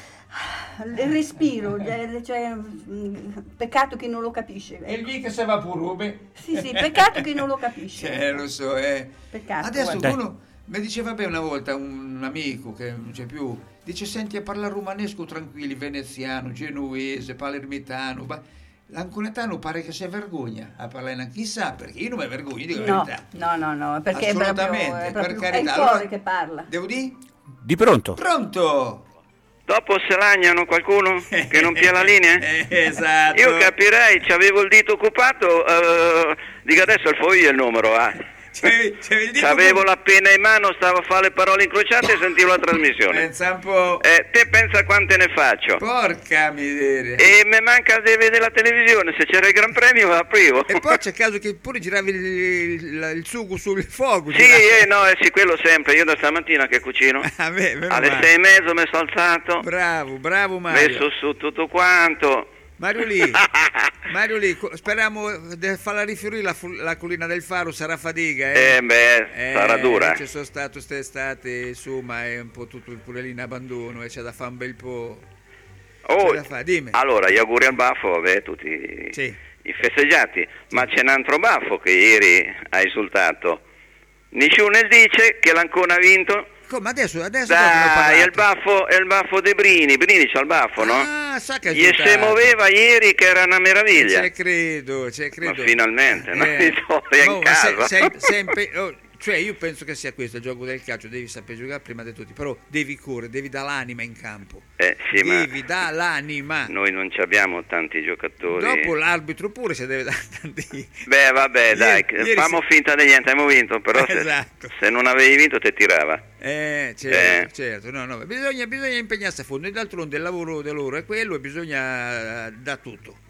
il respiro, cioè, cioè, mh, peccato che non lo capisce. E lì che se va pure, Sì, sì, peccato che non lo capisce. eh, lo so, eh. Peccato, Adesso guarda. uno mi diceva beh una volta un amico che non c'è più, dice senti a parlare romanesco tranquilli, veneziano, genuese, palermitano, ma l'anconetano pare che si vergogna a parlare, in- chissà perché, io non mi vergogno, dico la No, verità. no, no, no, perché è proprio, Assolutamente, è, per proprio, è carità. il cuore Allora, che parla. Devo dire? Di pronto? Pronto? Dopo se lagnano qualcuno che non pia la linea? Eh, esatto. Io capirei, c'avevo il dito occupato, eh, dico adesso il foglio è il numero, ah. C'avevi- c'avevi il dito C'avevo occupato? la penna in mano, stavo a fare le parole incrociate e sentivo la trasmissione. Pensa un po'. Eh, te pensa quante ne faccio? Porca miseria. E mi manca di vedere la televisione, se c'era il Gran Premio la aprivo. E poi c'è caso che pure giravi il, il, il sugo sul fuoco. Sì, giravi. eh, no, eh, sì, quello sempre, io da stamattina che cucino. Ah, beh, meno Alle male. sei e mezzo mi sono alzato, Bravo, bravo Mario. messo su tutto quanto. Mario Lì, Mario Lì, co- speriamo di farla rifiorire la, fu- la collina del Faro, sarà fatica, eh? Eh beh, sarà dura. Ci sono stato quest'estate, insomma, è un po' tutto pure lì in abbandono e c'è da fare un bel po'. Oh, c'è da fare, dimmi. allora, gli auguri al baffo, vabbè, tutti Sì. i festeggiati, ma c'è un altro baffo che ieri ha esultato. Nessuno dice che l'Ancona ha vinto. Come adesso, adesso proprio ne ho Dai, parlato. è il baffo, è il baffo de Brini, Brini c'ha il baffo, no? Ah, sa che ha Gli si esultato. muoveva ieri che era una meraviglia. C'è credo, c'è credo. Ma finalmente, no? Eh, Mi trovi in no, ma se- casa. se- sempre- oh, cioè io penso che sia questo il gioco del calcio, devi sapere giocare prima di tutti, però devi correre, devi dare l'anima in campo. Eh sì, ma Devi dare l'anima. noi non ci abbiamo tanti giocatori. Dopo l'arbitro pure se deve dare tanti. Beh, vabbè, dai, Ieri- ieri famo si- finta di niente, abbiamo vinto, però se, Esatto. se non avevi vinto te tirava. Eh, certo, Eh. certo, no, no, bisogna, bisogna impegnarsi a fondo e d'altronde il lavoro di loro è quello e bisogna eh, da tutto.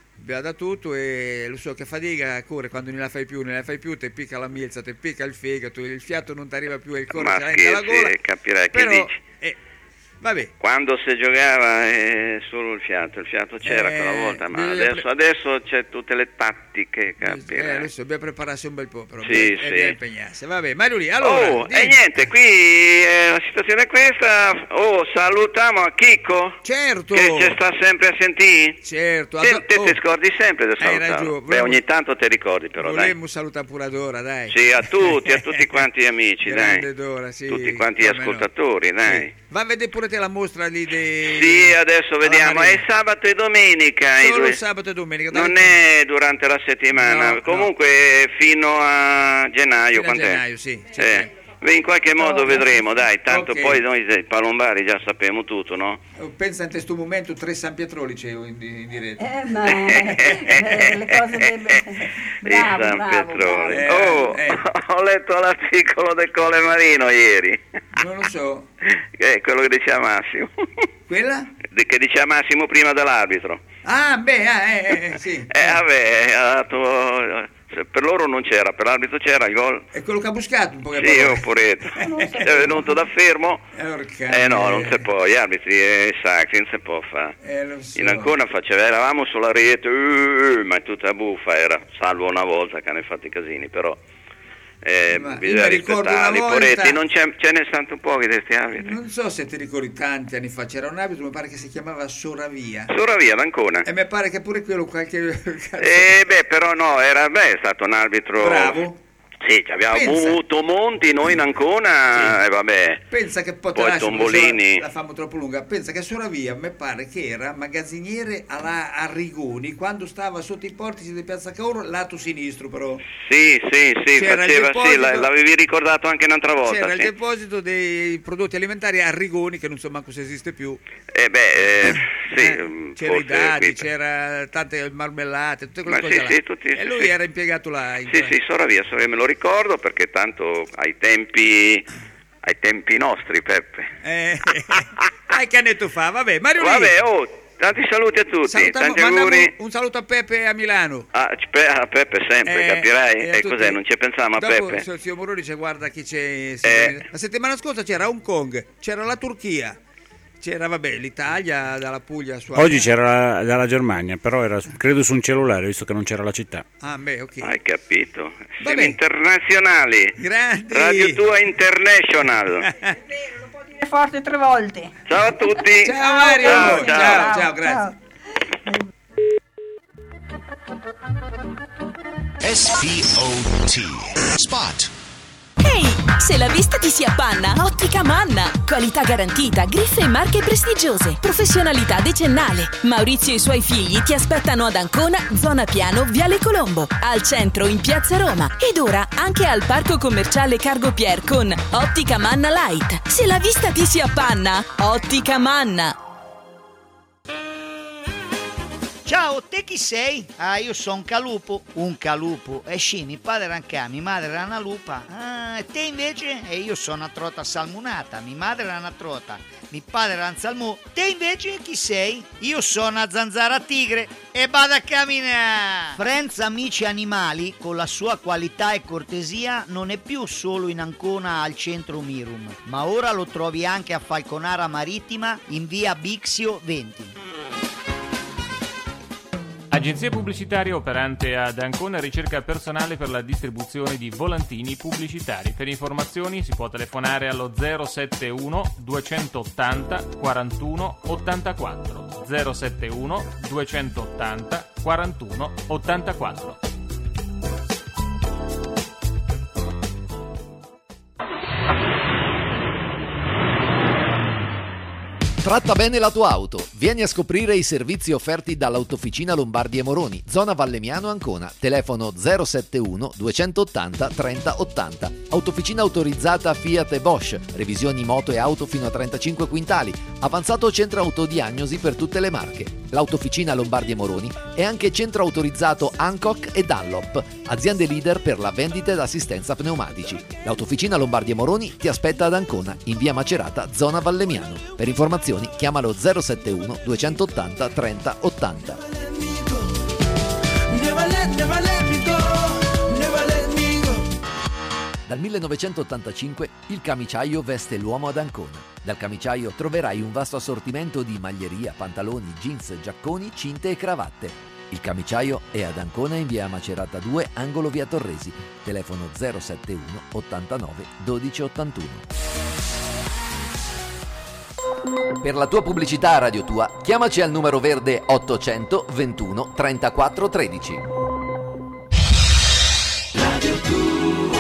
Da tutto e lo so che fatica corre quando non la fai più, non la fai più, ti picca la milza, ti picca il fegato, il fiato non ti arriva più e il cuore Ma ti rende la scherzi, gola. eh, capirai che Però, dici. eh, vabbè, Quando si giocava eh, solo il fiato, il fiato c'era Eh, quella volta, ma bisogna adesso, pre- adesso c'è tutte le tattiche, eh, capirai. adesso dobbiamo prepararsi un bel po', però Sì, bisogna- sì. e bisogna impegnarsi. Vabbè, Mario Lì, allora, oh, dimmi. e niente, qui eh, la situazione è questa. Oh, salutiamo a Chicco, Certo, che ci sta sempre a sentire. certo, Te, addo- te oh, ti scordi sempre di hai salutarlo. ragione, Beh, volevo- ogni tanto ti ricordi però, dai. volemmo salutare pure Adora, dai. Sì, a tutti, a tutti quanti gli amici, Grande dai. Dora, sì, Tutti quanti gli come no. ascoltatori, dai. Sì. Va a vedere pure te la mostra lì dei... Sì, adesso alla vediamo, Marina. è sabato e domenica. i Solo due- sabato e domenica. dai. Non è durante la settimana, No, comunque fino a gennaio, Fino a quant'è? gennaio, sì, sì, Eh, beh, in qualche modo Oh, vedremo, dai, tanto ok. poi noi dei palombari già sappiamo tutto, no? Oh, pensa in questo momento tre San Pietroli c'è in, in diretta. Eh, ma eh, le cose deve... Bravo, I San bravo, Pietroli. bravo. Oh, Eh, eh. ho letto l'articolo del Colle Marino ieri, Non lo so. che è quello che diceva Massimo, Quella? Di- che diceva Massimo prima dell'arbitro. Ah, beh, ah, eh, eh, sì. Eh, vabbè, ha dato... se per loro non c'era, per l'arbitro c'era il gol. È quello che ha buscato un po' che Sì, parole. oh, poretto. È venuto da fermo. Eh, orca Eh no, non miseria. si può, gli arbitri è sacri, non si può fare. Eh, lo so. In Ancona faceva, eravamo sulla rete, uh, ma è tutta buffa era, salvo una volta che hanno fatto i casini, però eh, Ma io bisogna mi ricordo rispettarli. una I volta- poretti, non c'è, ce ne stanno un po' di questi arbitri. Non so se ti ricordi tanti anni fa, c'era un arbitro, mi pare che si chiamava Soravia. Sora via d'Ancona. E mi pare che pure quello qualche... Eh beh, però no, era beh, è stato un arbitro... Bravo. sì, abbiamo Pensa. avuto Monti noi in Ancona, e Sì. vabbè. Pensa che poi, Poi Tombolini. la famo troppo lunga. Pensa che sulla via mi pare che era magazziniere alla, a Rigoni quando stava sotto i portici di Piazza Caoro, lato sinistro però. Sì, sì, sì, C'era il faceva, deposito- sì, la- l'avevi ricordato anche un'altra volta. C'era il sì. deposito dei prodotti alimentari a Rigoni, che non so manco se esiste più. Eh beh, eh, sì, Eh, mm, c'era i forse dadi, qui- c'era tante marmellate, tutte quelle Ma cose sì, là. sì, tutti- e lui sì. era impiegato là. in Sì, quella- sì, Soravia, Soravia, me lo ricordo perché tanto ai tempi, ai tempi nostri, Peppe. Eh, eh, che annetto fa? Vabbè, Mario Lì, Vabbè, oh, tanti saluti a tutti, salutiamo- tanti mandiamo auguri. un saluto a Peppe a Milano. Ah, Pe- a Peppe sempre, Eh, capirai? e a E tutti. cos'è, non ci pensiamo a Dopo, Peppe? se il signor Moroni dice guarda chi c'è. Eh. La settimana scorsa c'era Hong Kong, c'era la Turchia, c'era vabbè l'Italia dalla Puglia su Oggi c'era dalla Germania, però era su- credo su un cellulare, visto che non c'era la città. Ah, beh, ok. Hai capito? Siamo Vabbè. internazionali. Grandi. Radio Tua International. Lo può dire forte tre volte. Ciao a tutti. Ciao Mario. Ciao, Ciao, ciao. ciao, grazie. S P O T. Spot. Ehi, se la vista ti si appanna, Ottica Manna. Qualità garantita, griffe e marche prestigiose, professionalità decennale. Maurizio e i suoi figli ti aspettano ad Ancona, zona Piano, Viale Colombo, al centro in Piazza Roma ed ora anche al parco commerciale Cargo Pier con Ottica Manna Light. Se la vista ti si appanna, Ottica Manna. Ciao, te chi sei? Ah, io sono un calupo. Un calupo? Eh sì, mio padre era anche, mia madre era una lupa. Ah, e te invece? E io sono una trota salmonata, mia madre era una trota, mio padre era un salmone. Te invece chi sei? Io sono una zanzara tigre e vado a camminare. Friends Amici Animali, con la sua qualità e cortesia, non è più solo in Ancona al centro Mirum, ma ora lo trovi anche a Falconara Marittima in via Bixio venti. Agenzia pubblicitaria operante ad Ancona ricerca personale per la distribuzione di volantini pubblicitari. Per informazioni si può telefonare allo zero sette uno duecentottanta quarantuno ottantaquattro zero sette uno duecentottanta quarantuno ottantaquattro. Tratta bene la tua auto. Vieni a scoprire i servizi offerti dall'Autofficina Lombardi e Moroni, zona Vallemiano Ancona. Telefono zero sette uno duecentottanta trenta ottanta. Autofficina autorizzata Fiat e Bosch. Revisioni moto e auto fino a trentacinque quintali. Avanzato centro autodiagnosi per tutte le marche. L'Autofficina Lombardi e Moroni è anche centro autorizzato Hancock e Dunlop, aziende leader per la vendita ed assistenza pneumatici. L'Autofficina Lombardi e Moroni ti aspetta ad Ancona, in via Macerata, zona Vallemiano. Per informazioni chiamalo zero sette uno duecentottanta trenta ottanta. Dal millenovecentottantacinque il camiciaio veste l'uomo ad Ancona. Dal camiciaio troverai un vasto assortimento di maglieria, pantaloni, jeans, giacconi, cinte e cravatte. Il camiciaio è ad Ancona in via Macerata due, angolo via Torresi. Telefono zero sette uno ottantanove dodici ottantuno. Per la tua pubblicità a Radio Tua, chiamaci al numero verde ottocento ventuno trentaquattro tredici. Radio Tua.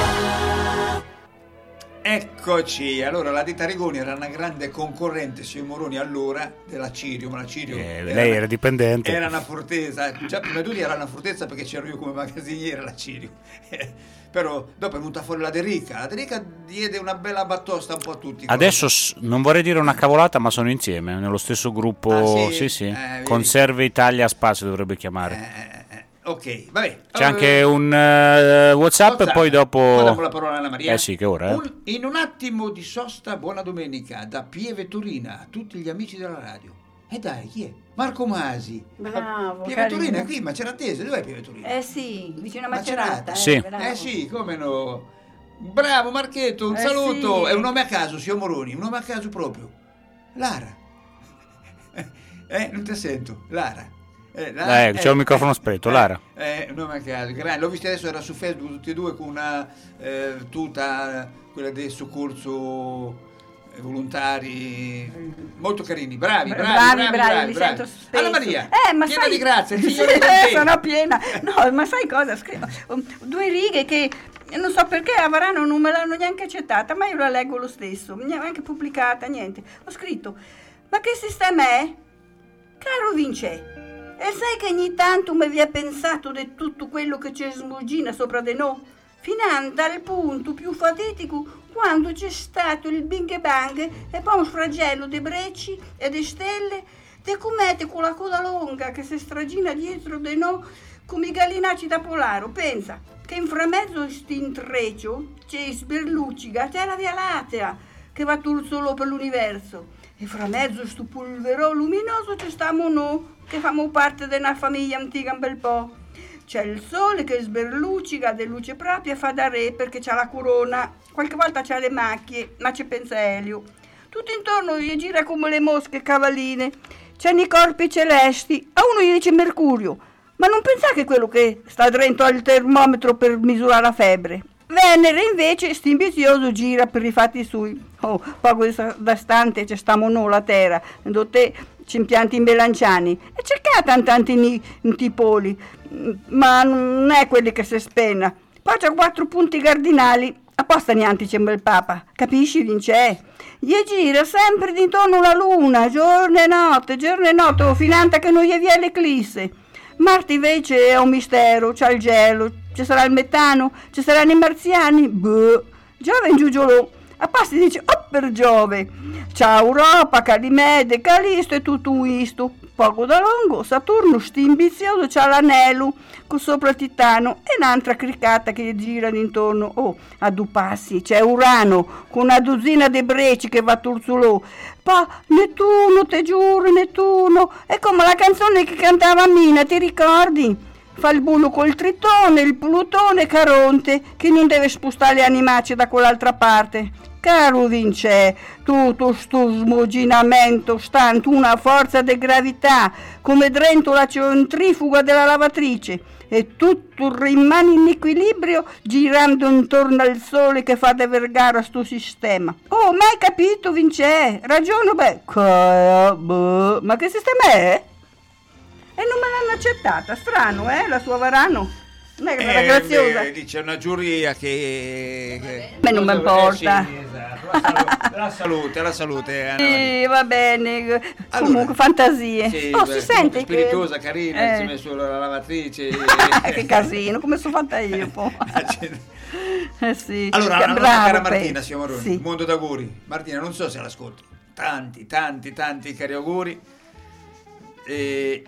Eccoci, allora la ditta Rigoni era una grande concorrente, signor Moroni, allora della Cirio, ma la Cirio Eh, lei era dipendente. Era una fortezza, già prima di tutti era una fortezza perché c'ero io come magazziniere la Cirio. Però dopo è venuta fuori la De Rica, la De Rica diede una bella battosta un po' a tutti. Adesso s- non vorrei dire una cavolata, ma sono insieme nello stesso gruppo. Ah, sì? sì, sì. Eh, vedi. Conserve Italia Spazio dovrebbe chiamare. Eh, eh, ok, vabbè. C'è Eh, anche un eh, WhatsApp, WhatsApp. e poi dopo. Poi diamo la parola a Anna Maria. Eh sì, che ora, eh. Un- in un attimo di sosta, buona domenica da Pieve Torina a tutti gli amici della radio. E dai, chi è? Marco Masi. Bravo, Pieve carino. Torina è qui, Maceratese, dov'è Pieve Torina? Eh sì, vicino a Macerata. Macerata. Sì. Eh, bravo. Eh sì, come no. Bravo Marchetto, un Eh saluto. sì. È un nome a caso, signor Moroni, un nome a caso proprio. Lara. Eh, non ti sento. Lara. Eh, Lara- Eh, c'è un microfono spento, eh, Lara. Eh, un nome a caso. Grande. L'ho visto adesso, era su Facebook tutti e due con una eh, tuta, quella del soccorso volontari molto carini, bravi, bravi, bravi, bravi, bravi, bravi, li bravi. sento spesso. Anna Maria, eh, ma piena sai, di grazia, il sì, Signore con eh, te. sono piena. No, ma sai cosa? Scrivo um, due righe che non so perché a Varano non me l'hanno neanche accettata, ma io la leggo lo stesso, neanche pubblicata, niente. Ho scritto: ma che sistema è? Caro Vince, e sai che ogni tanto mi vi è pensato di tutto quello che c'è smulgina sopra di noi? Finando al punto più fatidico quando c'è stato il bing bang e poi un sfragello di brecci e di stelle, di comete con la coda lunga che si stragina dietro di noi come i gallinacci da polaro. Pensa che in framezzo sti intreccio c'è sberlucciga, c'è la Via Lattea che va tutto solo per l'universo. E fra mezzo sto polverò luminoso ci stiamo noi, che famo parte di una famiglia antica un bel po'. C'è il sole che sberlucciga de luce propria e fa da re perché c'ha la corona. Qualche volta c'ha le macchie, ma ci pensa Elio. Tutto intorno gli gira come le mosche cavaline. C'hanno i corpi celesti. A uno gli dice Mercurio. Ma non pensate che quello che sta dentro al termometro per misurare la febbre? Venere invece stimbizioso gira per i fatti sui. Oh, poco distante c'è stiamo noi la terra, dove ci impianti in Belanciani e cercate tanti tipoli, ma non è quelli che si spenna. Poi c'è quattro punti cardinali, apposta niente c'è un bel papa, capisci Vince? Gli gira sempre d'intorno alla luna, giorno e notte, giorno e notte, oh, finanta che non gli viene l'eclisse. Marte invece è un mistero, c'ha il gelo, ci sarà il metano, ci saranno i marziani, boh. Giove in giugiolò, a pasti dice, oh per Giove, c'ha Europa, Calimede, Calisto e tutto un isto. Poco da lungo, Saturno stimbizioso c'ha l'anello, con sopra il Titano e un'altra cricata che gli gira intorno. Oh, a due passi c'è Urano, con una dozzina di breci che va turzulò. Pa, Nettuno, te giuro, Nettuno, è come la canzone che cantava Mina, ti ricordi? Fa il bullo col Tritone, il Plutone Caronte, che non deve spostare le animacce da quell'altra parte. Caro Vince, tutto sto smoginamento stanto una forza di gravità, come dentro la centrifuga della lavatrice, e tutto rimane in equilibrio girando intorno al sole che fa da vergara a sto sistema. Oh, ma hai capito Vince? Ragiono beh. Boh, ma che sistema è? E non me l'hanno accettata, strano, eh, la sua Varano. Non è che era Eh, graziosa. beh, dice una giuria che... che Beh, non mi importa. Eh, sì, esatto. La salute, la salute, Anna Maria. Sì, va bene. Comunque, fantasie. Sì, oh, beh, si sente che... spiritosa, carina, Eh. insieme sulla lavatrice. che casino, come sono fatta io poi. eh sì. Allora, che la nostra bravo, cara Pe- Martina, signor Maroni, sì. mondo d'auguri. Martina, non so se l'ascolti. Tanti, tanti, tanti cari auguri. E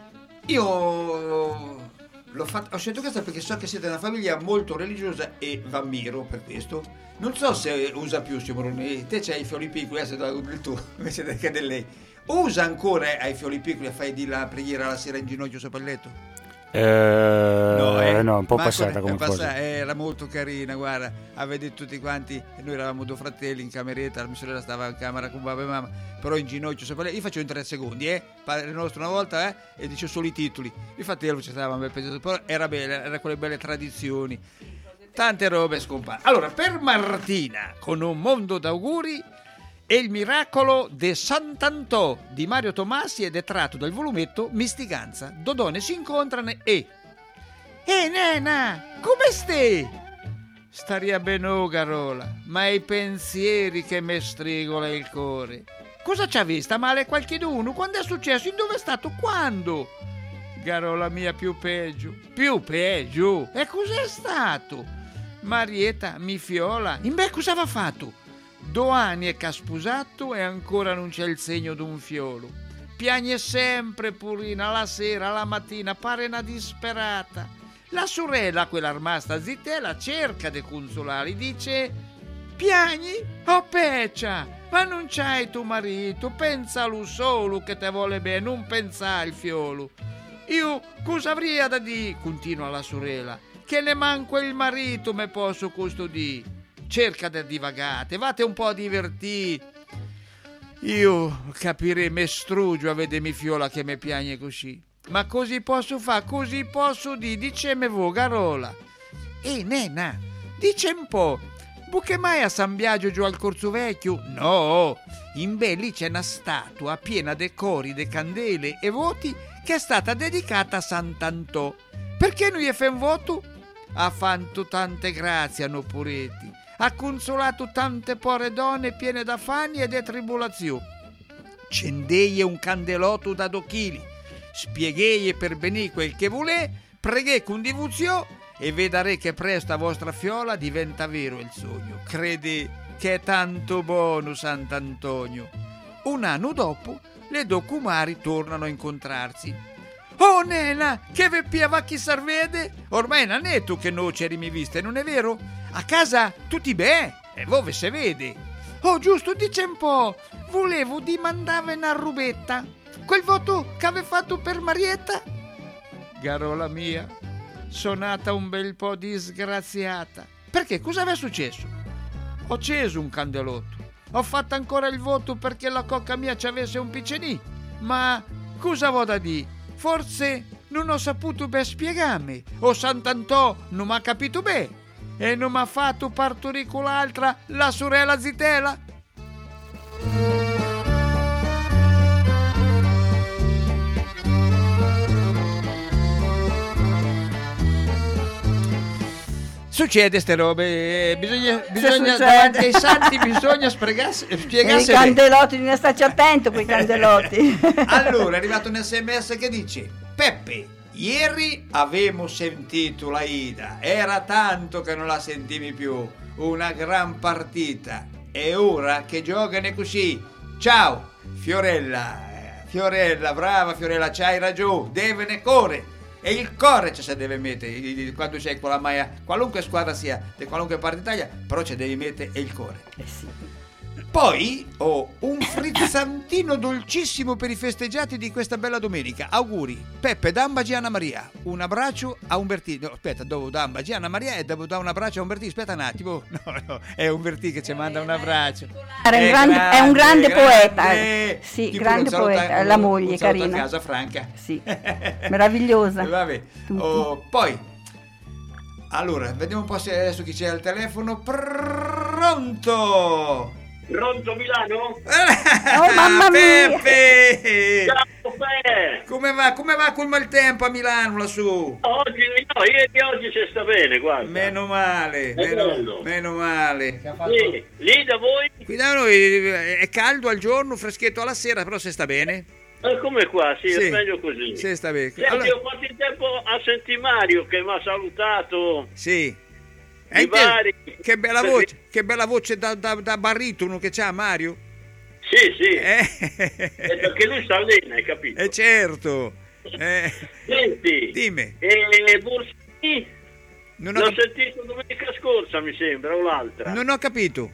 io l'ho fatto, ho scelto questa perché so che siete una famiglia molto religiosa e vi ammiro per questo. Non so se usa più, signor Maroni, te c'hai i fiori piccoli, adesso il tuo, invece che del lei. Usa ancora ai fiori piccoli e fai di la preghiera la sera in ginocchio sopra il letto? Eh, no, eh. no, un po' Ma passata come- come è cosa. passata, era molto carina, guarda, a vedere tutti quanti, e noi eravamo due fratelli in cameretta, la mia sorella stava in camera con papà e mamma, però in ginocchio sopra lei. Io faccio in tre secondi, eh, Padre nostro una volta, eh, e dice solo i titoli. Il fratello ci stava un bel pezzo, però era bella, era quelle belle tradizioni, tante robe scomparse. Allora, per Martina, con un mondo d'auguri, e il miracolo de Sant'Antò di Mario Tomassi ed è tratto dal volumetto Mistiganza. Dodone si incontrano e... Ehi nena, come stai? Staria bene, Garola, ma i pensieri che mi strigola il cuore. Cosa c'ha vista male qualcheduno? Quando è successo? In dove è stato? Quando? Garola mia, più peggio. Più peggio? E cos'è stato? Marietta mi fiola. In beh, cosa aveva fatto? Due anni è che ha sposato e ancora non c'è il segno d'un fiolo. Piagne sempre purina, la sera, la mattina, pare una disperata. La sorella, quella rimasta zittella, cerca di consolare, dice: piagni? Oh peccia, ma non c'hai tuo marito, pensalo solo che te vuole bene, non pensa al fiolo. Io cosa avrei da dire, continua la sorella, che ne manco il marito me posso custodire. Cerca di divagate, vate un po' a divertire. Io capirei, me strugio a vedermi fiola che mi piagne così. Ma così posso fare, così posso dire, diceme voi, Garola. Ehi, nena, dice un po', Perché mai a San Biagio giù al Corso Vecchio? No, in beh lì c'è una statua piena de cori, de candele e voti che è stata dedicata a Sant'Antò. Perché non gli fa un voto? Ha fatto tante grazie a noi poretti, ha consolato tante povere donne piene d'affanni e de tribolazioni. Cendeie un candelotto da due chili, spiegheie per benì quel che volè, preghe con divuzione e vedrete che presto a vostra fiola diventa vero il sogno. Credi che è tanto buono Sant'Antonio. Un anno dopo le due cumari tornano a incontrarsi. Oh nena, che ve piava chi sarvede? Ormai è un annetto che non c'eri mi viste, non è vero? A casa tutti beh, e voi se vede. Oh giusto, dice un po', volevo dimandare una rubetta, quel voto che ave fatto per Marietta? Garola mia, sono nata un bel po' disgraziata. Perché? Cosa aveva successo? Ho acceso un candelotto, ho fatto ancora il voto perché la cocca mia ci avesse un piccenì, ma cosa vo da dire? Forse non ho saputo ben spiegarmi, o Sant'Antò non mi ha capito bene e non mi ha fatto partorire con l'altra, la sorella zitella. Succede ste robe, bisogna, bisogna davanti ai santi bisogna spiegarsi. I candelotti, ne starci attento quei candelotti. Allora è arrivato un sms che dice: Peppe, ieri avevo sentito la Ida, era tanto che non la sentivi più, una gran partita, e ora che giocano così. Ciao Fiorella, Fiorella, brava Fiorella, c'hai ragione, devene corre. E il cuore ci si deve mettere quando sei con la maglia, qualunque squadra sia, di qualunque parte d'Italia, però ci devi mettere il cuore. Eh sì. Poi ho un frizzantino dolcissimo per i festeggiati di questa bella domenica. Auguri Peppe, Damba, Gianna Maria. Un abbraccio a Umbertino. No, aspetta, devo Damba, Gianna Maria e devo dare un abbraccio a Umbertino. Aspetta un attimo. No, no, è Umbertino che ci manda un abbraccio. È, è, un, grande, grande, è un grande, grande poeta. Sì, Ti grande saluta, poeta. Un, la moglie, un carina. a casa Franca. Sì, meravigliosa. Vabbè. Oh, poi, allora, vediamo un po' se adesso chi c'è al telefono. Pronto? Pronto Milano? Oh mamma mia! Peppe! Ciao Peppe! Come va? Come va col maltempo a Milano lassù? Oggi no, ieri oggi si sta bene, guarda. Meno male, meno, meno male. Sì, lì da voi? Qui da noi è caldo al giorno, freschetto alla sera, però se sta bene. È come qua, sì, Sì, è meglio così. Se sta bene. Senti, Allora- ho fatto in tempo a sentire Mario che mi ha salutato. Sì. Di Hai inteso? vari- Che bella Perché- voce, che bella voce da, da, da baritono che c'ha Mario. Sì, sì. Eh. È perché lui sta allena, hai capito? Eh certo. Eh. Senti, Dimmi. e Borsini? Non ho L'ho cap- sentito domenica scorsa, mi sembra, o l'altra. Non ho capito.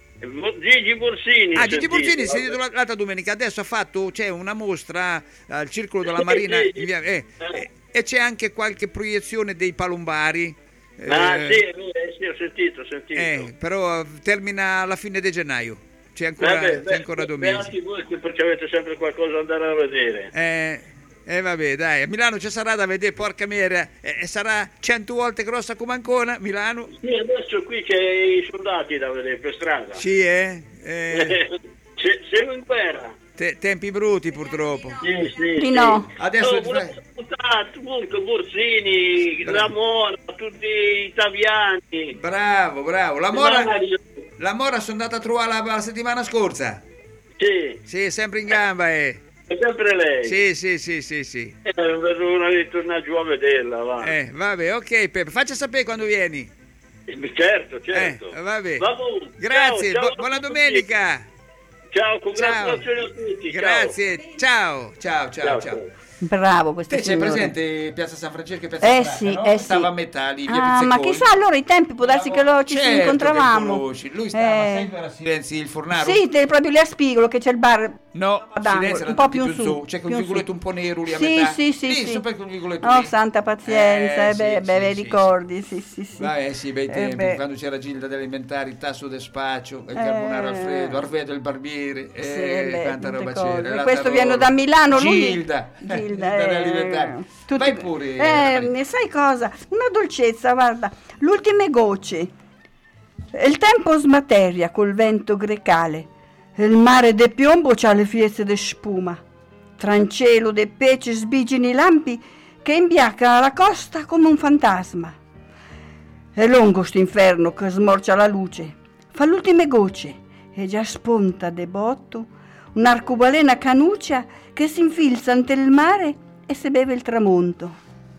Gigi Borsini. Ah, ho Gigi sentito. Borsini si è sentito l'altra domenica, adesso ha fatto, c'è una mostra al Circolo della Marina Sì, in via- eh, eh, e c'è anche qualche proiezione dei palombari. Ah, eh, sì, eh, sì, ho sentito, ho sentito. eh, però eh, termina alla fine di gennaio, c'è ancora, Vabbè, c'è beh, ancora due beh, mesi. anche voi che perché avete sempre qualcosa da andare a vedere. Eh, eh, vabbè, dai, a Milano ci sarà da vedere, porca miseria, eh, sarà cento volte grossa come Ancona, Milano. Sì, adesso qui c'è i soldati da vedere per strada. Sì, eh? eh C'è- siamo in guerra. te- tempi brutti purtroppo. Sì, sì, Sì, no. Adesso Oh, volevo salutare comunque Borsini, la Mora, tutti gli italiani. Bravo, bravo. La Mora, Mario. la Mora sono andata a trovare la, la settimana scorsa. Sì, Sì, sempre in gamba, eh. è sempre lei. Sì, sì, sì, sì, sì. Eh, vedo di tornare giù a vederla, va. Eh, vabbè, ok, Peppe, faccia sapere quando vieni. Certo, certo. Eh, vabbè. Vabbè, Grazie, ciao, ciao bu- buona a tutti. domenica. Ciao, congratulazioni a tutti. ciao. Grazie, ciao, ciao, ciao, Ciao, ciao. Bravo questo Te c'è signore. presente Piazza San Francesco e Piazza Eh Franca, sì, no? eh sì. Stava a metà lì, via Ah, ma Pizzeconi. chissà allora i tempi, può darsi che lo, ci Certo si che incontravamo. conosci. Lui stava Eh, sempre a Silenzi il Fornaro. sì, te- proprio lì a Spigolo che c'è il bar. No, ad angolo, Silenzio era un po' tutti più in su. C'è quel più in vigoletto su. un po' nero lì a Sì, metà. sì, sì, Lì, sì. su per quel vigoletto Oh, lì. santa pazienza, Eh, eh, beh, sì, beh, sì, bei sì, ricordi, sì, sì, sì. Vabbè, sì, bei Eh, tempi, beh. quando c'era Gilda delle Elementari, il Tasso del Spaccio, il Eh. Carbonaro Alfredo, Arvedo il Barbiere, eh, Sì, beh, quanta molte roba cose. c'era. E la questo Tarola. viene da Milano, lui- Gilda, Gilda, Gilda delle eh, Elementari. tutti- Vai pure. Eh, sai cosa? Una dolcezza, guarda, le ultime gocce. Il tempo smateria col vento grecale, il mare de piombo c'ha le fiesse de spuma, tra in cielo de pece sbigini lampi che imbiacca la costa come un fantasma. È lungo st'inferno che smorcia la luce, fa l'ultime gocce e già spunta de botto un'arcobalena canuccia che si infilza ante il mare e se beve il tramonto.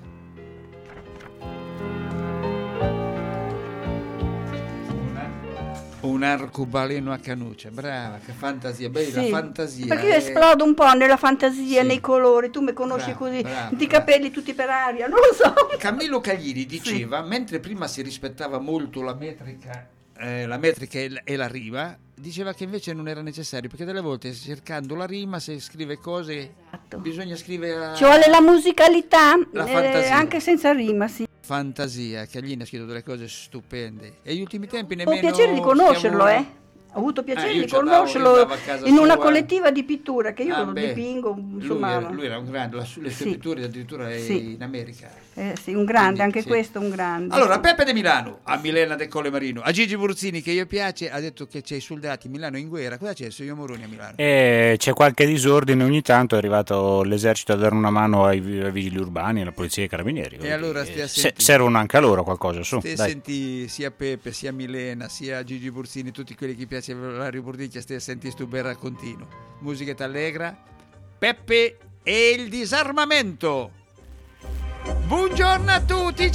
Un arcobaleno a canuccia, brava, che fantasia, bella Sì, fantasia. perché io eh. esplodo un po' nella fantasia, Sì. nei colori, tu mi conosci Brava, così, brava, di brava. capelli tutti per aria, non lo so. Camillo Caglini diceva, mentre prima si rispettava molto la metrica, eh, la metrica e la, e la rima, diceva che invece non era necessario, perché delle volte cercando la rima, se scrive cose, bisogna scrivere la, Ci vuole la musicalità, La eh, fantasia. anche senza rima, sì. fantasia. Caglini ha scritto delle cose stupende e gli ultimi tempi Ho nemmeno piacere di conoscerlo, stiamo- eh. Ho avuto piacere Eh, io di ci andavo, io conoscerlo andavo a casa in una sua. collettiva di pittura che io Ah, lo beh, dipingo, insomma. Lui, lui era un grande, la- le sue Sì. pitture addirittura è Sì. in America. Eh, sì, un grande, anche sì. questo un grande. Allora, Peppe De Milano, a Milena De Colle Marino, a Gigi Burzini che io piace, ha detto che c'è i soldati Milano in guerra. Cosa c'è, signor Moroni, a Milano? E c'è qualche disordine ogni tanto, è arrivato l'esercito a dare una mano ai, ai vigili urbani, alla polizia e ai carabinieri. E allora stia a Se- sentire. servono anche a loro qualcosa, su. Te dai. senti sia Peppe, sia Milena, sia Gigi Burzini, tutti quelli che piace Lario Burdicchia, stai a sentire stu bel raccontino. Musica allegra. Peppe e il disarmamento. Buongiorno a tutti,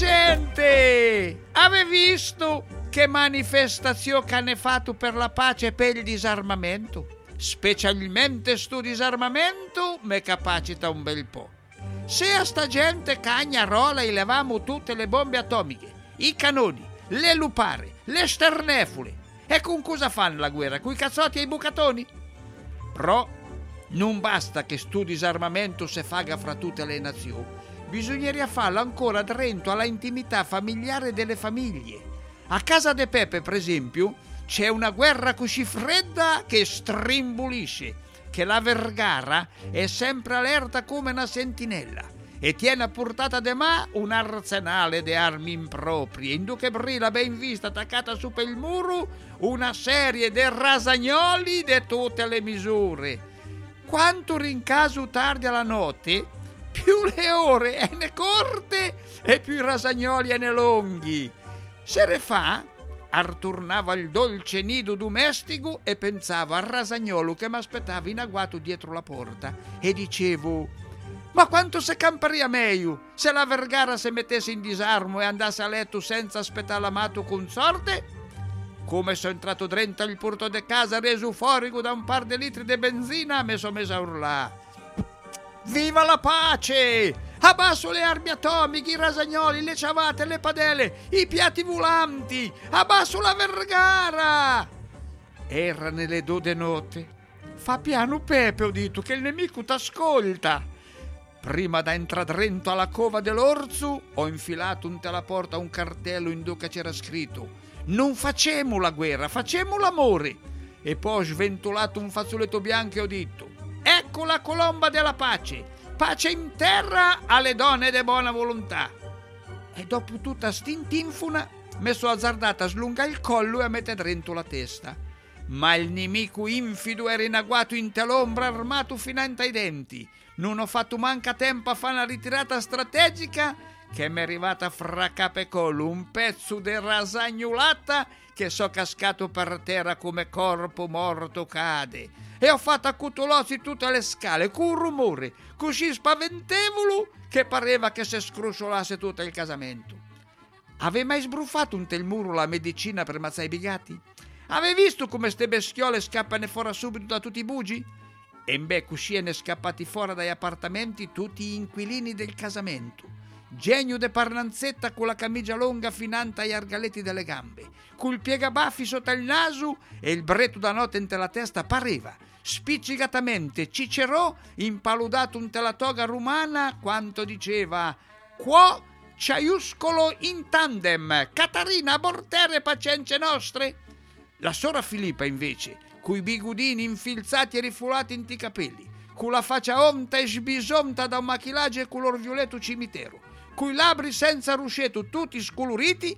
gente! Ave visto che manifestazione che hanno fatto per la pace e per il disarmamento? Specialmente sto disarmamento mi capacita un bel po'. Se a sta gente cagnarola e levamo tutte le bombe atomiche, i canoni, le lupare, le sternefule, e con cosa fanno la guerra? Coi cazzotti e i bucatoni? Però non basta che sto disarmamento se faga fra tutte le nazioni, bisogneria farlo ancora dentro alla intimità familiare delle famiglie. A casa de Peppe, per esempio, c'è una guerra così fredda che strimbulisce, che la Vergara è sempre allerta come una sentinella e tiene a portata de mano un arsenale di armi improprie, in che brilla ben vista attaccata su per il muro una serie di rasagnoli di tutte le misure. Quanto rincaso tardi alla notte, più le ore è ne corte e più i rasagnoli è ne lunghi. Sere fa, artornava il dolce nido domestico e pensavo al rasagnolo che mi aspettava in agguato dietro la porta e dicevo: ma quanto se camperia meglio se la Vergara si mettesse in disarmo e andasse a letto senza aspettare l'amato consorte? Come sono entrato dentro il porto de casa reso fuori da un par di litri di benzina, mi sono messo a urlare: viva la pace! Abbasso le armi atomiche, i rasagnoli, le ciabatte, le padelle, i piatti volanti! Abbasso la Vergara! Era nelle due de notte. Fa piano Pepe, ho detto, che il nemico t'ascolta. Prima da entrare dentro alla cova dell'orzo, ho infilato un la porta un cartello in cui c'era scritto: non facciamo la guerra, facciamo l'amore. E poi ho sventolato un fazzoletto bianco e ho detto: ecco la colomba della pace, pace in terra alle donne di buona volontà. E dopo tutta st'intinfuna mi sono azzardata a slungare il collo e a mettere dentro la testa. Ma il nemico infido era in agguato in l'ombra, armato finante ai denti. Non ho fatto manca tempo a fare una ritirata strategica che mi è arrivata fra capo e collo un pezzo di rasagnolata che so cascato per terra come corpo morto cade. E ho fatto accutolossi tutte le scale con un rumore così spaventevolo che pareva che si scrosciolasse tutto il casamento. Avevi mai sbruffato un tel muro la medicina per mazzare i bigati? Avevi visto come ste bestiole scappano fuori subito da tutti i bugi? E beh, così ne scappati fuori dai appartamenti tutti gli inquilini del casamento. Genio de Parnanzetta con la camicia lunga finanta agli argaletti delle gambe, col piegabaffi sotto il naso e il bretto da notte in la testa pareva spiccicatamente Cicerò impaludato in la toga rumana quanto diceva: quo ciaiuscolo in tandem, Catarina abortere pazienze nostre. La sora Filippa invece, coi bigudini infilzati e rifulati in ti capelli, con la faccia onta e sbisonta da un machillaggio color violetto cimitero, coi labbri senza ruscetto tutti scoloriti,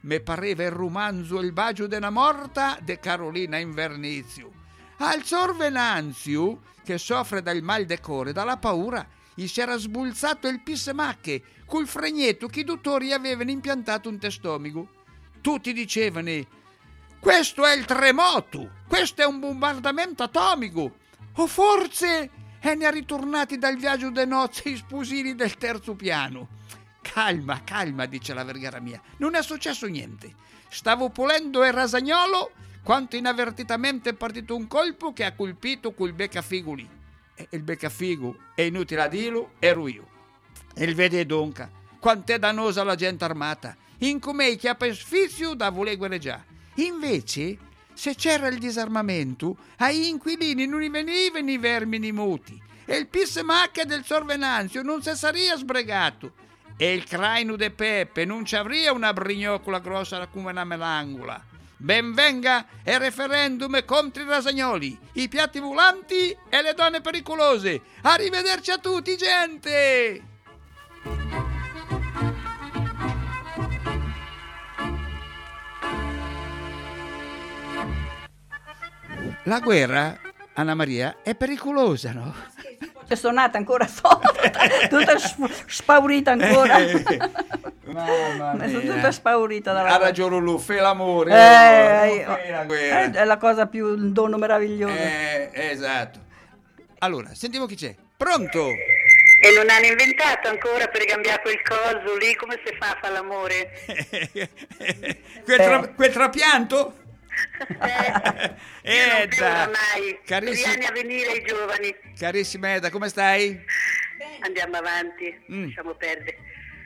me pareva il romanzo Il bacio della morta de Carolina Invernizio. Al Sor Venanzio, che soffre dal mal de core, dalla paura, gli si era sbulzato il pissemacche, col fregnetto che i dottori avevano impiantato un testomico. Tutti dicevano: questo è il tremoto, questo è un bombardamento atomico, o forse è ne ritornati dal viaggio de nozze i sposini del terzo piano. Calma, calma, dice la vergara mia, non è successo niente. Stavo pulendo il rasagnolo quando inavvertitamente è partito un colpo che ha colpito quel beccafigo lì. E il beccafigo, è inutile a dirlo, ero io. E il vede donca, quant'è dannosa la gente armata, in come che ha per sfizio da voler guerreggiare. Invece, se c'era il disarmamento, ai inquilini non gli venivano i vermini muti e il pissemacche del Sor Venanzio non si sarebbe sbregato e il craino de Peppe non ci avria una brignoccola grossa come una melangula. Ben venga il referendum contro i rasagnoli, i piatti volanti e le donne pericolose. Arrivederci a tutti, gente! La guerra, Anna Maria, è pericolosa, no? Sono nata ancora sorda, tutta spaurita ancora. Mamma mia. Sono tutta spaurita dalla Ha ragione lui, fai l'amore. Eh, non fai la guerra. È la cosa più, un dono meraviglioso. Eh, esatto. Allora, sentiamo chi c'è. Pronto? E non hanno inventato ancora per cambiare quel coso lì, come si fa a fare l'amore? quel, tra- quel trapianto? Eh, Edda, mai. carissima, Vieni a venire i giovani. Carissima Edda, come stai? Andiamo avanti, Mm. lasciamo perdere.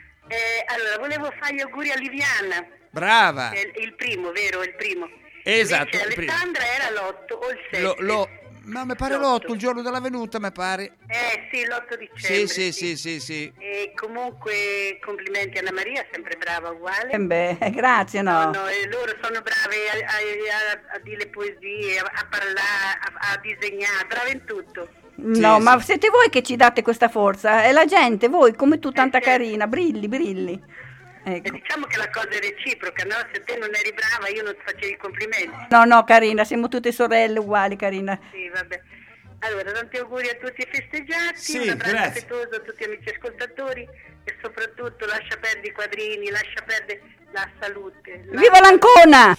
Eh, allora, volevo fare gli auguri a Liviana. Brava. È il primo, vero? Il primo. Esatto, Invece il primo. Alessandra era l'otto o il sette. Lo, lo, ma mi pare l'otto, il giorno della venuta, mi pare. Eh sì, l'otto dicembre. Sì, sì, sì, sì, sì. E comunque complimenti a Anna Maria, sempre brava, uguale. Eh beh, grazie, no. No, no, e loro sono brave a, a, a, a dire poesie, a, a parlare, a, a disegnare, brave in tutto. No, Sì, ma sì. siete voi che ci date questa forza, è la gente, voi come tu tanta carina, brilli, brilli. E diciamo che la cosa è reciproca, no? Se te non eri brava io non ti facevo i complimenti. No, no, carina, siamo tutte sorelle uguali, carina. Sì, vabbè. Allora, tanti auguri a tutti i festeggiati, Sì, un abbraccio grazie. affettuoso a tutti gli amici ascoltatori e soprattutto lascia perdere i quadrini, lascia perdere la salute. La... Viva l'Ancona!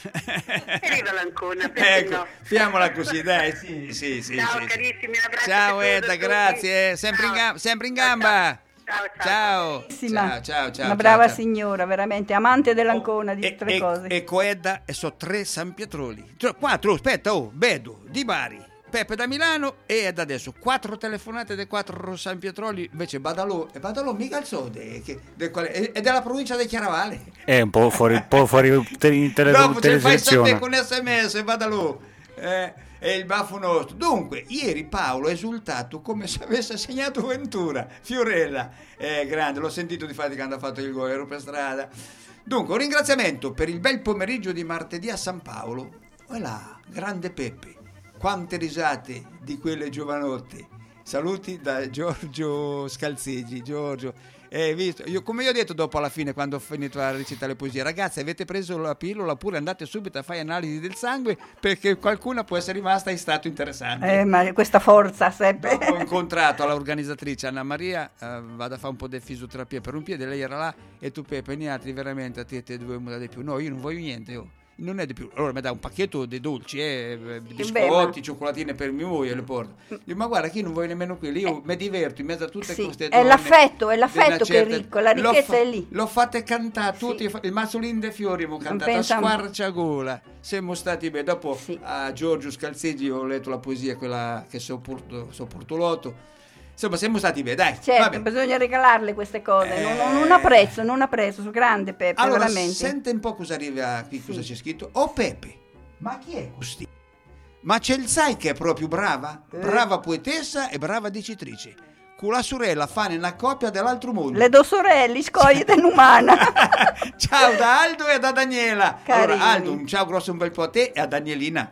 E viva l'Ancona, perché Ecco, no? fiamola così, dai, sì, sì, sì. Ciao sì, sì. carissimi, un abbraccio Ciao affettuoso a Edda, tutti. grazie, eh, sempre in, gamba, sempre in gamba. Ciao, Ciao. Bravissima. Ciao, ciao, ciao. Una brava ciao, ciao. signora, veramente, amante dell'Ancona, di tutte le E, cose. ecco Edda, e so tre San Pietroli. Tre- Quattro, aspetta, oh, Bedu, Di Bari, Peppe da Milano e Edda adesso. Quattro telefonate dei quattro San Pietroli, invece Badalò, e Badalò mica il so, de, che, de, quale- è della provincia di Chiaravale. È un po' fuori, un po' fuori te- in tele- Dopo ce fai sapere televisione. con sms, Badalò. Eh, è il baffo nostro. Dunque, ieri Paolo è esultato come se avesse segnato Ventura. Fiorella, è grande, l'ho sentito di fatti quando ha fatto il gol, ero per strada. Dunque, un ringraziamento per il bel pomeriggio di martedì a San Paolo. E là, grande Peppe, quante risate di quelle giovanotte. Saluti da Giorgio Scalzigi. Giorgio, eh, visto, io, come io ho detto dopo alla fine quando ho finito a recitare le poesie, ragazzi, avete preso la pillola oppure andate subito a fare analisi del sangue perché qualcuna può essere rimasta in stato interessante. Eh, ma questa forza sempre. Dopo ho incontrato l'organizzatrice Anna Maria, eh, vado a fare un po' di fisioterapia per un piede, lei era là e tu Peppe, ne altri veramente a te te dovevo dare di più. No, io non voglio niente, io. Non è di più. Allora mi dà un pacchetto di dolci, eh, biscotti, ma- cioccolatine per mia moglie, le porto. Io, ma guarda che io non voglio nemmeno quelli, io mi diverto in mezzo a tutte Sì, queste è donne l'affetto, è di l'affetto una che è certa- ricco, la L'ho ricchezza fa- è lì. L'ho fatte cantare tutti, il Mazzolin de Fiori abbiamo cantato a pensa- squarciagola. Siamo stati bene. Dopo a Giorgio Scalzigi ho letto la poesia, quella che so porto, so portolotto. Insomma, siamo stati bene, dai. Certo, vabbè. bisogna regalarle queste cose, non, non, non apprezzo, non apprezzo, grande Peppe, Allora, veramente. sente un po' cosa arriva qui, cosa c'è scritto. Oh Peppe, ma chi è questi? Ma ce il sai che è proprio brava? Eh. Brava poetessa e brava dicitrice. Con la sorella fanno una coppia dell'altro mondo. Le due sorelle, scoglie dell'umana. Ciao da Aldo e da Daniela. Allora, Carini. Aldo, un ciao grosso un bel po' a te e a Danielina.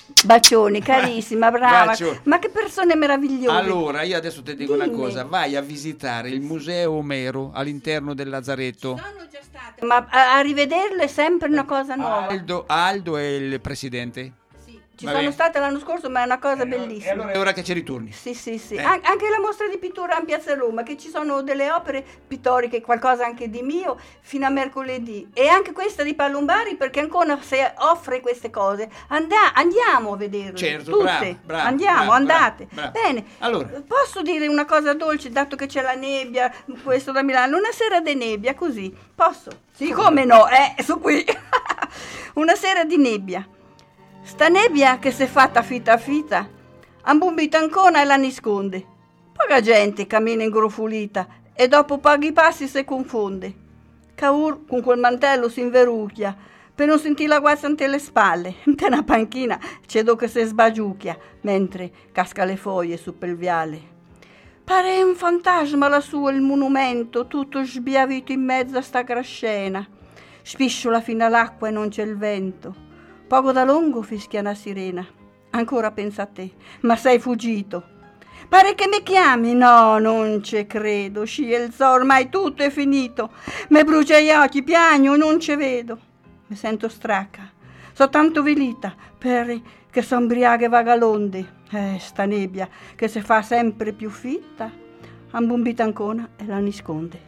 Bacioni, carissima, brava. Bacio. Ma che persone meravigliose. Allora, io adesso ti dico Dimmi. una cosa, vai a visitare il Museo Omero all'interno del Lazzaretto. Ma a, a rivederlo è sempre una cosa nuova. Aldo, Aldo è il presidente? Ci Va sono bene. stata l'anno scorso, ma è una cosa bellissima. E allora è ora che ci ritorni. Sì, sì, sì. Eh. An- anche la mostra di pittura in Piazza Roma, che ci sono delle opere pittoriche, qualcosa anche di mio, fino a mercoledì. E anche questa di Pallombari, perché ancora se offre queste cose. Anda- andiamo a vederle. Certo, tutte. bravo, bravo, andiamo, bravo, andate. bravo, bravo. Bene. Allora. Posso dire una cosa dolce, dato che c'è la nebbia, questo da Milano? Una sera di nebbia, così. Posso? Sì, come no? Eh, su qui. Una sera di nebbia. Sta nebbia che si è fatta fita fita, ambumbita ancora e la nasconde. Poca gente cammina ingrofulita e dopo pochi passi si confonde. Caur con quel mantello si inverucchia per non sentire la guazza ante le spalle. Ante una panchina c'è do che si sbagiucchia mentre casca le foglie su pel viale. Pare un fantasma lassù il monumento, tutto sbiavito in mezzo a sta grascena. Spisciola fino all'acqua e non c'è il vento. Poco da lungo fischia una sirena. Ancora pensa a te, ma sei fuggito. Pare che mi chiami? No, non ci credo. Scielzo, ormai tutto è finito. Me brucia gli occhi, piagno, non ci vedo. Mi sento stracca. So tanto velita, per che son briaga e vagalonde. Eh, sta nebbia che si fa sempre più fitta, ambumbita ancora e la nasconde.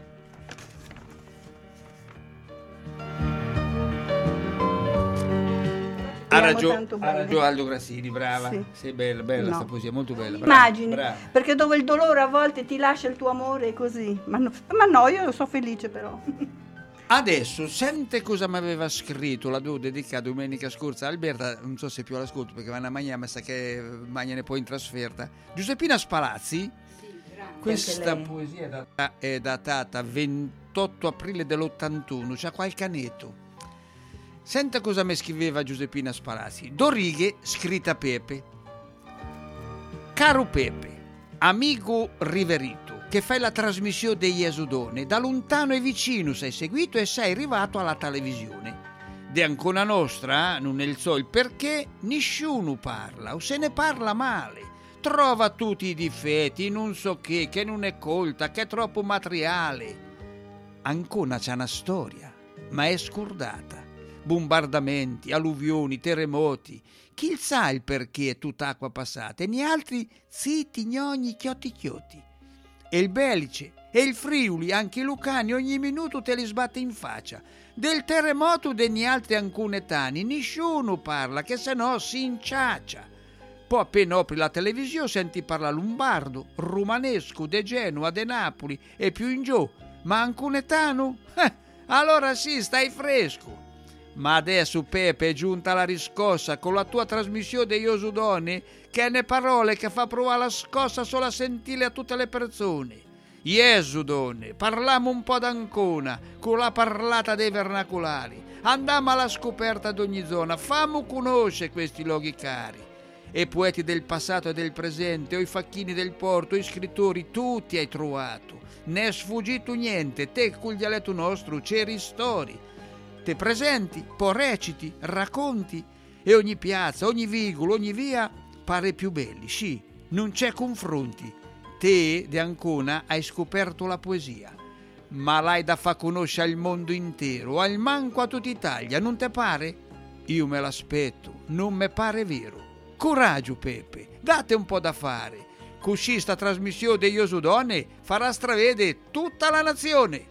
Ha ragione, tanto ha bene. ragione Aldo Grassini, brava. Sì. Sei bella, bella No. sta poesia, molto bella. Brava, Immagini, brava. perché dove il dolore a volte ti lascia il tuo amore è così. Ma no, ma no, io sono felice però. Adesso sente cosa mi aveva scritto, l'avevo dedicata domenica scorsa. Alberta, non so se più l'ascolto perché vanno a mangiare, ma sa che mangiane poi in trasferta. Giuseppina Spalazzi, questa anche lei. poesia è data- è datata ventotto aprile dell'ottantuno, c'ha qualche anetto. Senta cosa mi scriveva Giuseppina Spalazzi. Do righe, scritta a Pepe. Caro Pepe, amico riverito, che fai la trasmissione degli Esudone, da lontano e vicino sei seguito e sei arrivato alla televisione. De Ancona Nostra, non ne so il perché, nessuno parla o se ne parla male. Trova tutti i difetti, non so che, che non è colta, che è troppo materiale. Ancona c'è una storia, ma è scordata. Bombardamenti, alluvioni, terremoti. Chi sa il perché è tutta acqua passata e ne altri zitti, gnogni, chiotti chiotti. E il Belice e il Friuli, anche i Lucani, ogni minuto te li sbatte in faccia. Del terremoto degli altri ancunetani nessuno parla, che se no si inciaccia. Poi appena apri la televisione senti parla lombardo, romanesco, de Genova, de Napoli e più in giù. Ma ancunetano? Eh, allora sì, stai fresco. Ma adesso Pepe è giunta la riscossa con la tua trasmissione degli Osudoni, che è ne parole che fa provare la scossa solo a sentire a tutte le persone. Esudone, parliamo un po' d'Ancona, con la parlata dei vernacolari. Andiamo alla scoperta d'ogni zona, fammo conoscere questi luoghi cari. E poeti del passato e del presente, o i facchini del porto, o i scrittori, tutti hai trovato. Ne è sfuggito niente, te col dialetto nostro c'eri storie. Te presenti, poi reciti, racconti, e ogni piazza, ogni vicolo, ogni via pare più belli, sì, non c'è confronti. Te, de Ancona, hai scoperto la poesia, ma l'hai da fa conoscere al mondo intero, al manco a tutta Italia, non te pare? Io me l'aspetto, non me pare vero. Coraggio, Pepe, date un po' da fare. Così sta trasmissione degli Osudone farà stravede tutta la nazione.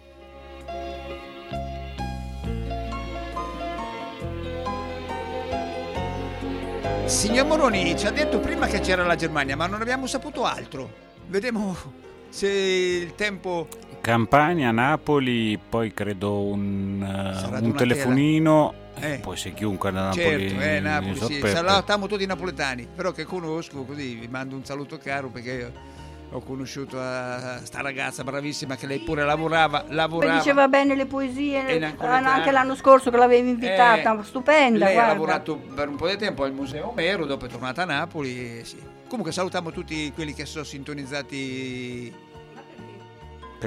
Signor Moroni ci ha detto prima che c'era la Germania, ma non abbiamo saputo altro. Vediamo se il tempo... Campania, Napoli, poi credo un, uh, un Donatella. telefonino, Eh. poi se chiunque da Napoli... Certo, eh, Napoli, so sì. per- Salutiamo tutti i napoletani, però che conosco, così vi mando un saluto caro perché io ho conosciuto a sta ragazza bravissima che lei pure lavorava, Poi lavorava. diceva bene le poesie, E in napoletano. anche l'anno scorso che l'avevi invitata, Eh, stupenda, Lei guarda. ha lavorato per un po' di tempo al Museo Omero, dopo è tornata a Napoli. E sì. Comunque salutiamo tutti quelli che sono sintonizzati. per-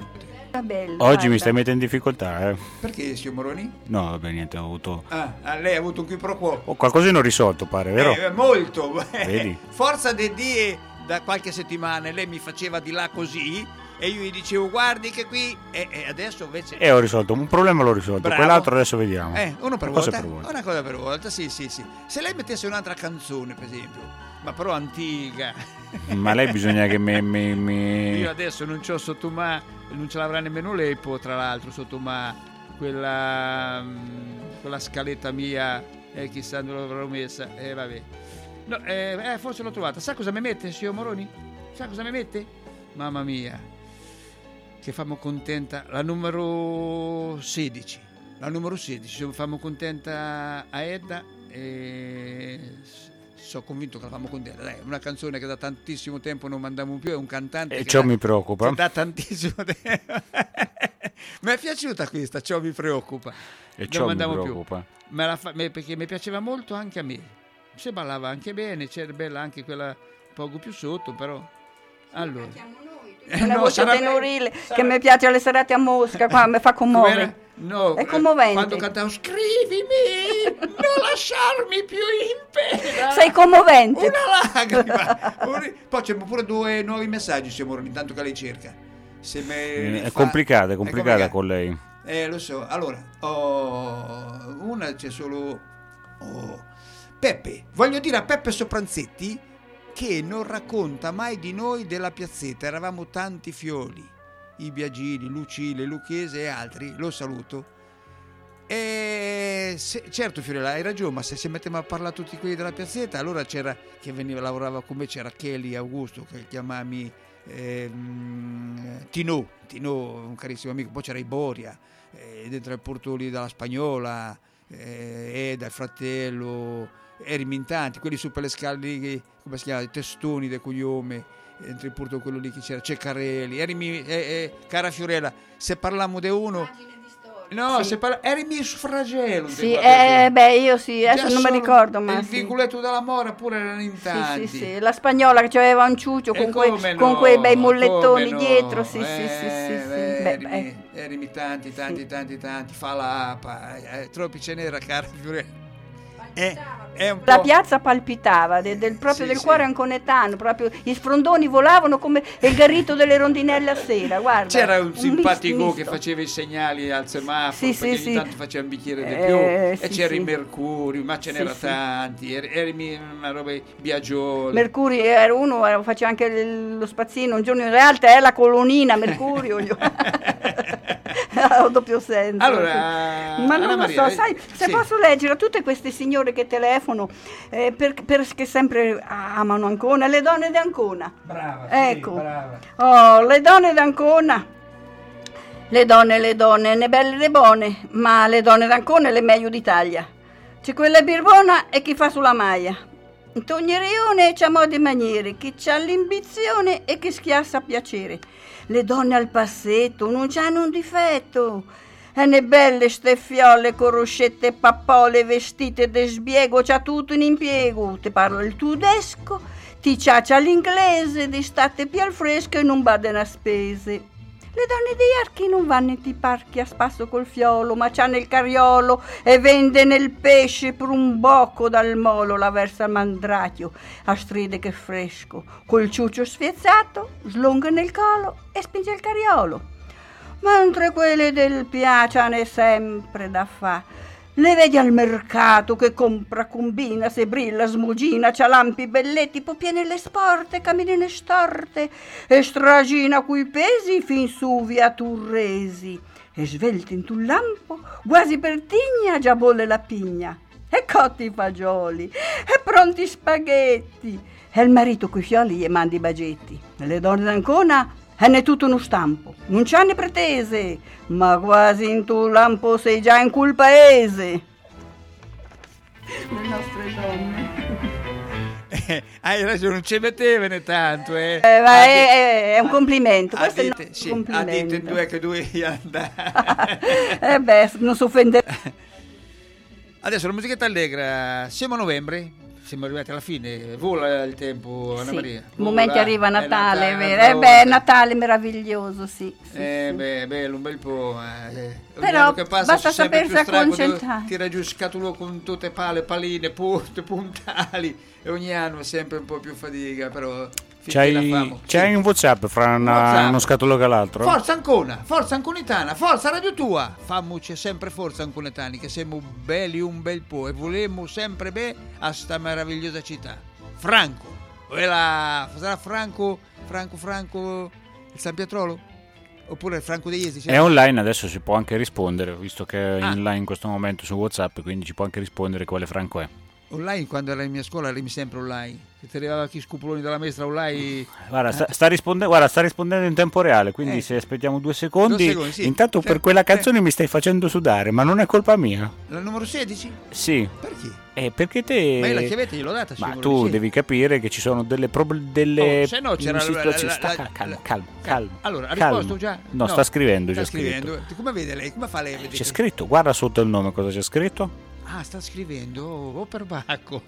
Bello, Oggi guarda. mi stai mettendo in difficoltà, eh. Perché, signor Moroni? No, vabbè, niente, ho avuto... Ah, ah, lei ha avuto un qui pro quo. Oh, qualcosina ho risolto, pare, vero? Eh, molto. Vedi? Forza de die, da qualche settimana lei mi faceva di là così e io gli dicevo guardi che qui e, e adesso invece... E ho risolto, un problema l'ho risolto, Bravo. quell'altro adesso vediamo. Eh, uno per Una cosa volta, per volta. una cosa per volta, sì, sì, sì. Se lei mettesse un'altra canzone, per esempio, ma però antica. Ma lei bisogna che mi... mi, mi... Io adesso non c'ho sotto ma, non ce l'avrà nemmeno lei, poi, tra l'altro, sotto ma, quella, quella scaletta mia, eh, chissà dove l'avrò messa, eh, vabbè. No, eh, eh, forse l'ho trovata. Sa cosa mi mette, signor Moroni? Sa cosa mi mette? Mamma mia, che fammo contenta, la numero sedici. La numero sedici, fammo contenta a Edda e... sono convinto che la fammo contenta. Dai, è una canzone che da tantissimo tempo non mandiamo più, è un cantante E che ciò da, mi preoccupa. che da tantissimo tempo. Mi è piaciuta questa, ciò mi preoccupa. E Non ciò mi mandiamo preoccupa. Più. Me la fa, me, perché mi piaceva molto anche a me. Si ballava anche bene, c'era bella anche quella poco più sotto, però. Allora. Eh, Una no, voce sarà- tenorile sarà- che mi piace alle serate a Mosca, qua mi fa commuovere. No, È eh, commovente. Quando cantavo scrivimi, non lasciarmi più in pena. Sei commovente. Una lacrima. Un- Poi c'è pure due nuovi messaggi, signor Moroni, intanto che lei cerca. Se me Eh, li È fa- complicata, è complicata complicato. con lei. Eh, lo so. Allora, oh, una c'è solo... Oh. Peppe, voglio dire a Peppe Sopranzetti che non racconta mai di noi della piazzetta. Eravamo tanti fioli. I Biagini, Lucile, Lucchese e altri. Lo saluto. E se, certo Fiorella, hai ragione, ma se si metteva a parlare tutti quelli della piazzetta, allora c'era chi veniva, lavorava con me, c'era Kelly Augusto, che chiamami ehm, Tino, Tino, un carissimo amico, poi c'era Iboria, eh, dentro il porto lì dalla Spagnola, eh, Eda, il fratello, Erimi in tanti, quelli su per le scale lì, che- come si chiama, i testoni del cogliome, dentro il porto quello lì che c'era, Ceccarelli, Erimi, eh, eh, cara Fiorella, se parliamo di uno... No, Sì. se parla... Erimi Sfragello. Sì, eh, beh, io sì, adesso non mi ricordo, ma il sì. Vicoletto della Mora pure erano in Sì, tanti. sì, sì, la spagnola che aveva un ciuccio E con, quei, come con no, quei bei mollettoni come no, dietro, sì, eh, sì, sì, sì, sì. eh, Beh, Erimi, eh. Erimi tanti, tanti, tanti, tanti, Falapa, eh, troppi ce n'era, cara Fiorella. È, è un La po'... piazza palpitava de- del, proprio Sì, del sì. cuore anconetano, proprio gli sprondoni volavano come il garrito delle rondinelle a sera, guarda. C'era un misto, simpatico misto. che faceva i segnali al semaforo, Sì, sì, perché ogni sì. tanto faceva un bicchiere di Eh, più, e sì, c'era sì. il Mercurio, ma ce Sì, n'era sì. tanti, Er- Erimi una roba Biagioli. Mercurio era uno, era- faceva anche il- lo spazzino, un giorno in realtà è la colonnina, Mercurio. Io- Ho doppio senso. Allora, ma Anna non lo Maria, so, eh, sai, se sì. posso leggere a tutte queste signore che telefono, eh, per- perché sempre amano Ancona, le donne di Ancona. Brava, Ecco. sì, brava. Oh, le donne d'Ancona. Le donne, le donne, ne belle e ne buone, ma le donne d'Ancona le meglio d'Italia. C'è quella birbona e chi fa sulla maglia. Tognerione c'ha modi e maniere, chi c'ha l'ambizione e chi schiassa a piacere. Le donne al passetto non c'hanno un difetto. E ne belle ste fiole, coroscette, pappole, vestite de sbiego, c'ha tutto in impiego. Ti parlo il tedesco, ti ciaccia l'inglese, d'estate più al fresco e non badano a spese. Le donne dei archi non vanno nei parchi a spasso col fiolo, ma c'hanno il cariolo e vende nel pesce per un bocco dal molo la versa al mandrachio, a stride che fresco, col ciuccio sfiezzato, slunga nel colo e spinge il cariolo. Mentre quelle del piacciane sempre da fa. Le vedi al mercato che compra, combina, se brilla, smugina, c'ha lampi belletti, poi piene le sporte, camminine storte, e stragina coi pesi fin su via Turresi. E svelti in tu lampo, quasi per tigna, già bolle la pigna. E cotti i fagioli, e pronti spaghetti. E il marito coi fioli gli manda i bagetti. E le donne d'Ancona e ne tutto uno stampo, non c'hanno pretese, ma quasi in tu lampo sei già in quel paese. Le nostre donne. Eh, hai ragione, non ci mettevene tanto, eh. Eh, ma Ha è, de- è- è un complimento, ha questo è dite- un sì, ha complimento. detto in due che due andare. Eh beh, non si offende. Adesso la musichetta allegra, siamo a novembre, siamo arrivati alla fine, vola il tempo, Anna Sì. Maria. I momenti arriva È Natale, è Natale, vero. Eh un'altra beh, volta. Natale meraviglioso, sì. sì, Eh sì. beh, bello, un bel po'. Eh. Ogni Però anno che passa basta c'è sempre più sapersi strago, accontentare. tira giù scatolo con tutte pale, paline, punte, puntali e ogni anno è sempre un po' più fatica, però finché la C'hai, famo. c'hai un WhatsApp fra una- WhatsApp. uno scatolo che l'altro? Forza Ancona, forza Anconitana, forza Radio Tua. Fammoci sempre forza Anconetani, che siamo belli un bel po' e volemo sempre bene a sta meravigliosa città. Franco, quella, sarà Franco, Franco, Franco, il San Pietrolo? Oppure Franco dei Iesi? È online, adesso si può anche rispondere, visto che è Ah. online in questo momento su WhatsApp, quindi ci può anche rispondere quale Franco è. Online, quando era in mia scuola, eri sempre online. Se ti arrivava chi scupoloni dalla maestra online. Guarda, sta, sta risponde- guarda, sta rispondendo in tempo reale, quindi Eh. se aspettiamo due secondi, Due secondi, sì. intanto per Sì. quella canzone mi stai facendo sudare, ma non è colpa mia. La numero sedici? Sì. Perché? Eh, perché te... Ma io la chiavetta gliel'ho data. Ma signore, tu sì. devi capire che ci sono delle, prob- delle Oh, se no c'era la- situazioni. la- Sta- la- calma, la- calma, calma. Allora, ha calma. risposto già? No, sta scrivendo, Sta già scritto. scrivendo. Come vede lei? Come fa lei? a vedere? C'è scritto, guarda sotto il nome cosa c'è scritto. Ah, sta scrivendo. Oh, per Bacco.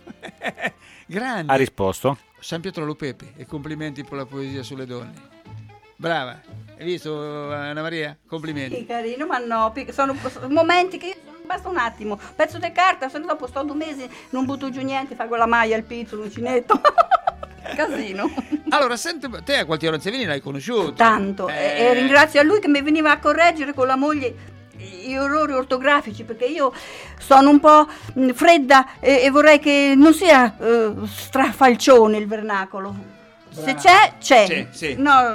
Grande. Ha risposto. San Pietro Pepe e complimenti per la poesia sulle donne. Brava. Hai visto, Anna Maria? Complimenti. Che carino, ma no, perché sono, sono momenti che io, basta un attimo, pezzo di carta, se no dopo sto due mesi, non butto giù niente, fai con la maglia, il pizzo, l'uncinetto. Casino. Allora, senti, te a Gualtiero Anzevini l'hai conosciuto? Tanto. Eh, E, e ringrazio a lui che mi veniva a correggere con la moglie gli errori ortografici, perché io sono un po' mh, fredda e, e vorrei che non sia eh, strafalcione il vernacolo. Se c'è, c'è. C'è, sì. No.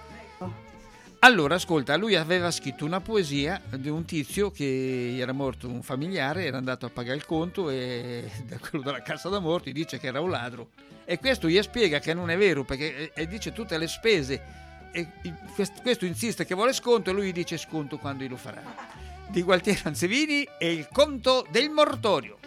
Allora, ascolta, lui aveva scritto una poesia di un tizio che era morto un familiare, era andato a pagare il conto e da quello della cassa da morti dice che era un ladro. E questo gli spiega che non è vero, perché e dice tutte le spese. E quest- questo insiste che vuole sconto e lui gli dice sconto quando glielo farà. Di Gualtiero Anzevini e il conto del mortorio.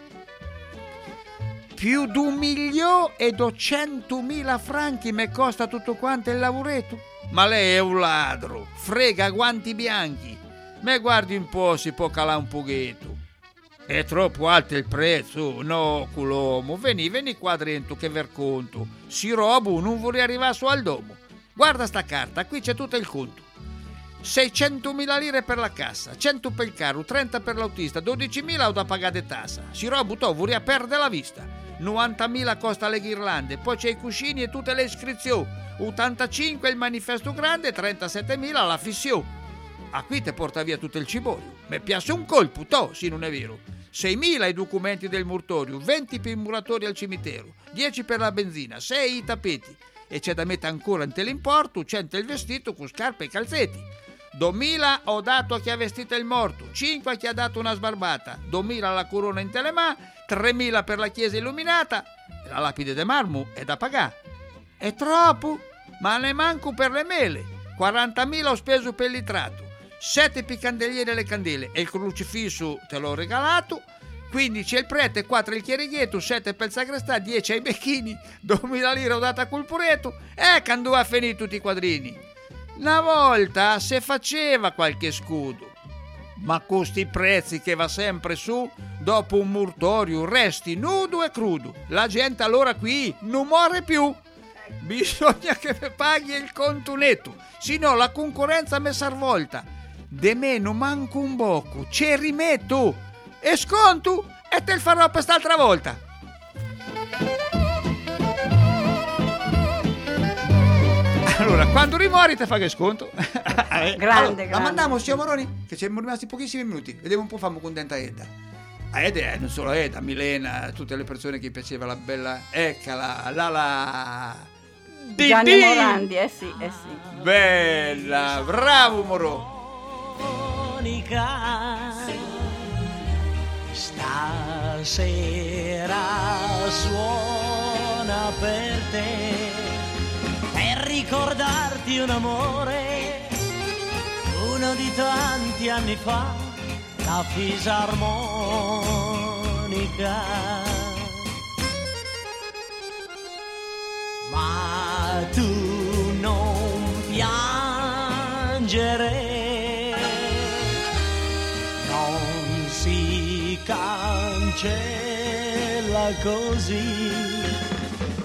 Più di un milione e duecentomila franchi mi costa tutto quanto il lavoretto. Ma lei è un ladro, frega guanti bianchi. Me guardi un po', si può calare un pochetto. È troppo alto il prezzo, no, culomo. Veni, veni qua dentro che ver conto. Si robo, non vorrei arrivare su al domo. Guarda sta carta, qui c'è tutto il conto. seicentomila lire per la cassa, cento per il carro, trenta per l'autista, dodicimila ho da pagare tassa. Si robo, to, vorrei perdere la vista. novantamila costa le ghirlande, poi c'è i cuscini e tutte le iscrizioni. ottantacinque il manifesto grande, trentasettemila la fissione. A qui te porta via tutto il ciborio. Mi piace un colpo, to, sì non è vero. seimila i documenti del mortorio, venti per i muratori al cimitero, dieci per la benzina, sei i tappeti. E c'è da mettere ancora in telimporto, cento il vestito con scarpe e calzetti. duemila ho dato a chi ha vestito il morto, cinque a chi ha dato una sbarbata, duemila la corona in telemà, tremila per la chiesa illuminata, la lapide de marmo è da pagare. È troppo, ma ne manco per le mele, quarantamila ho speso per il litrato, sette per i candelieri e le candele e il crocifisso te l'ho regalato, quindici il prete, quattro il chierighetto, sette per il sagrestà, dieci ai becchini, duemila lire ho dato a col puretto e quando ha finito tutti i quadrini. Una volta se faceva qualche scudo, ma con sti prezzi che va sempre su, dopo un mortorio resti nudo e crudo. La gente allora qui non muore più. Bisogna che paghi il conto netto, sino la concorrenza mi sarvolta. De me non manco un bocco, ci rimetto e sconto e te il farò per st'altra volta. Allora, quando rimori te fa che sconto. Grande, allora, grande. La mandiamo, signor Moroni, che ci siamo rimasti pochissimi minuti. Vediamo un po', famo contenta Edda. A Edda, eh, non solo Edda, Milena, tutte le persone che piaceva la bella Eccala, la la Gianni Didì. Morandi, eh sì, eh sì. Bella, bravo Moro. Stasera suona per te, per ricordarti un amore, uno di tanti anni fa, la fisarmonica. Ma tu non piangere, non si cancella così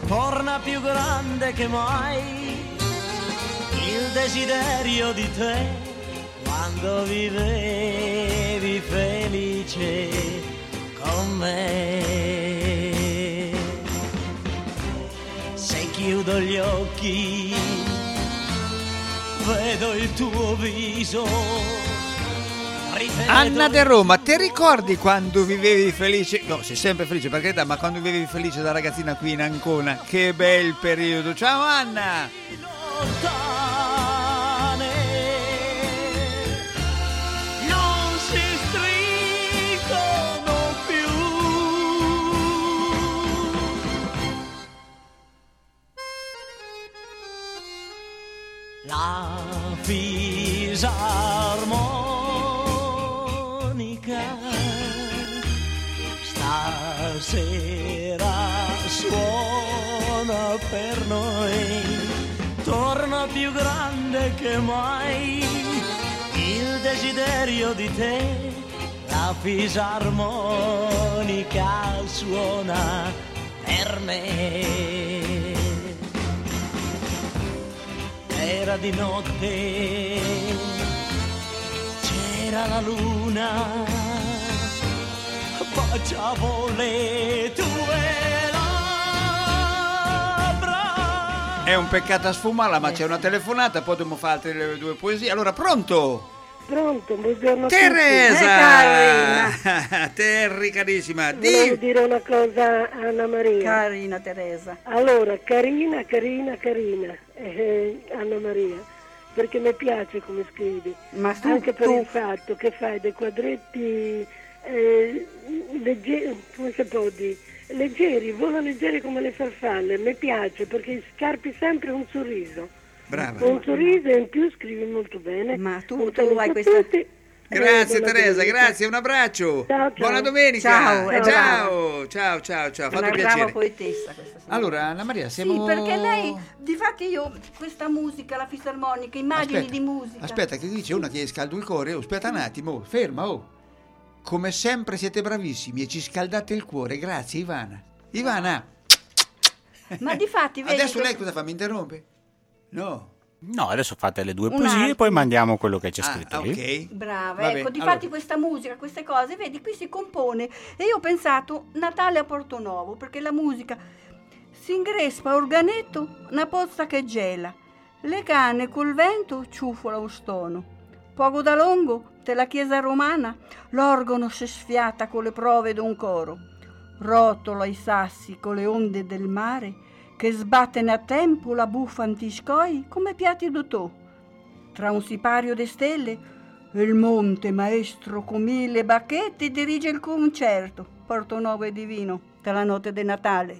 torna più grande che mai il desiderio di te quando vivevi felice con me. Se chiudo gli occhi vedo il tuo viso. Anna De Roma, ti ricordi quando vivevi felice? No, sei sempre felice per carità, ma quando vivevi felice da ragazzina qui in Ancona, che bel periodo. Ciao Anna! Non si stringono più. La fisarmonica stasera suona per noi, torna più grande che mai il desiderio di te. La fisarmonica suona per me. Era di notte, c'era la luna, baciavo le tue labbra. È un peccato a sfumarla, ma c'è una telefonata, poi dobbiamo fare altre due poesie. Allora, pronto? Pronto, buongiorno a Teresa! tutti. Eh, Terry, carissima. Volevo Di... dire una cosa a Anna Maria. Carina Teresa. Allora, carina, carina, carina, eh, Anna Maria, perché mi piace come scrivi. Ma tu, anche per tu... il fatto che fai dei quadretti eh, leggeri, come si può dire? Leggeri, vola leggeri come le farfalle. Mi piace perché scarpi sempre un sorriso. Brava. Un sorriso e in più scrivi molto bene. Ma tu, Un tu saluto hai a questa... tutti. Grazie Eh, buona Teresa, domenica. grazie, un abbraccio. Ciao, ciao. Buona domenica. Ciao, Eh, è ciao, ciao, ciao, ciao, Una fatto brava piacere. poetessa questa signora. Allora, Anna Maria, siamo... Sì, perché lei, difatti io, questa musica, la fisarmonica, immagini Aspetta, di musica. Aspetta, che dice una che scaldo il cuore. Oh, aspetta un attimo, ferma, oh. Come sempre siete bravissimi e ci scaldate il cuore. Grazie, Ivana. Ivana. Ma difatti, vedi Adesso che- lei cosa fa? Mi interrompe? No. No, adesso fate le due Un poesie attimo. e poi mandiamo quello che c'è Ah, scritto ok. lì. Brava, Vabbè, ecco, difatti allora. questa musica, queste cose, vedi, qui si compone e io ho pensato Natale a Portonovo, perché la musica si ingrespa organetto, una pozza che gela, le canne col vento ciufola un stono, poco da lungo, te la chiesa romana, l'organo si sfiata con le prove d'un coro, rotola i sassi con le onde del mare, che sbattene a tempo la buffa antiscoi come piatti d'otò. Tra un sipario de stelle, il monte maestro con mille bacchetti dirige il concerto, Portonovo e divino, tra la notte di Natale.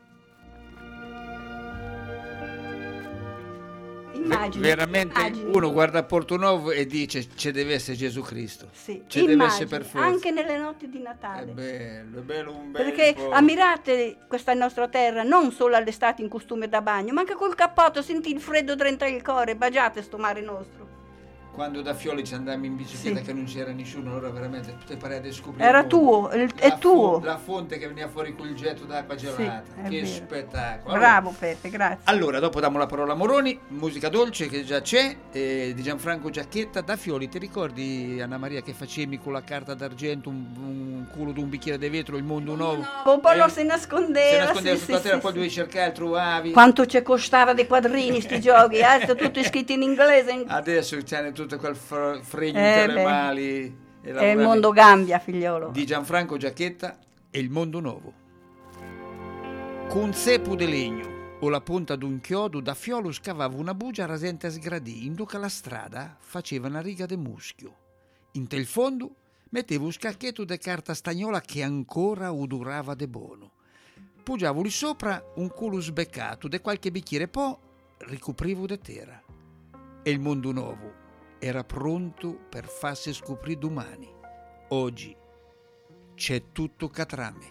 Immagini, Veramente immagini. uno guarda Portonovo e dice c'è deve essere Gesù Cristo. Sì, C'è deve essere immagini, per forza. anche nelle notti di Natale. È bello, è bello un bel Perché po'. ammirate questa nostra terra non solo all'estate in costume da bagno, ma anche col cappotto, senti il freddo dentro il cuore, baciate sto mare nostro. Quando da Fioli ci andammo in bicicletta Sì. che non c'era nessuno, allora veramente te pare di scoprire Era il mondo. tuo, il- è La tuo. fo- la fonte che veniva fuori col getto d'acqua gelata. è Che vero. spettacolo. Bravo Peppe, grazie. Allora, dopo diamo la parola a Moroni, musica dolce che già c'è, eh, di Gianfranco Giacchetta. Da Fioli, ti ricordi Anna Maria che facemi con la carta d'argento un, un culo di un bicchiere di vetro, il mondo nuovo? Un po' lo Eh? si nascondeva. Se nascondeva sì, sotto la sì, terra, sì, poi sì. dovevi cercare, trovavi. Quanto ci costava dei quadrini sti giochi, eh? Sta tutto scritto in inglese. in- Adesso c'è tutto quel fr- fregno Eh, in telemali. beh. e E il lavorare. mondo cambia, figliolo. Di Gianfranco Giacchetta e il mondo nuovo. Con un cepu di legno o la punta d'un chiodo da Fiolo scavava una bugia rasente a sgradì, in duca la strada faceva una riga de muschio. In tel fondo metteva un scacchetto de carta stagnola che ancora udurava de buono. Pugiavo lì sopra un culo sbeccato de qualche bicchiere, poi ricoprivo de terra. E il mondo nuovo era pronto per farsi scoprire domani. Oggi c'è tutto catrame.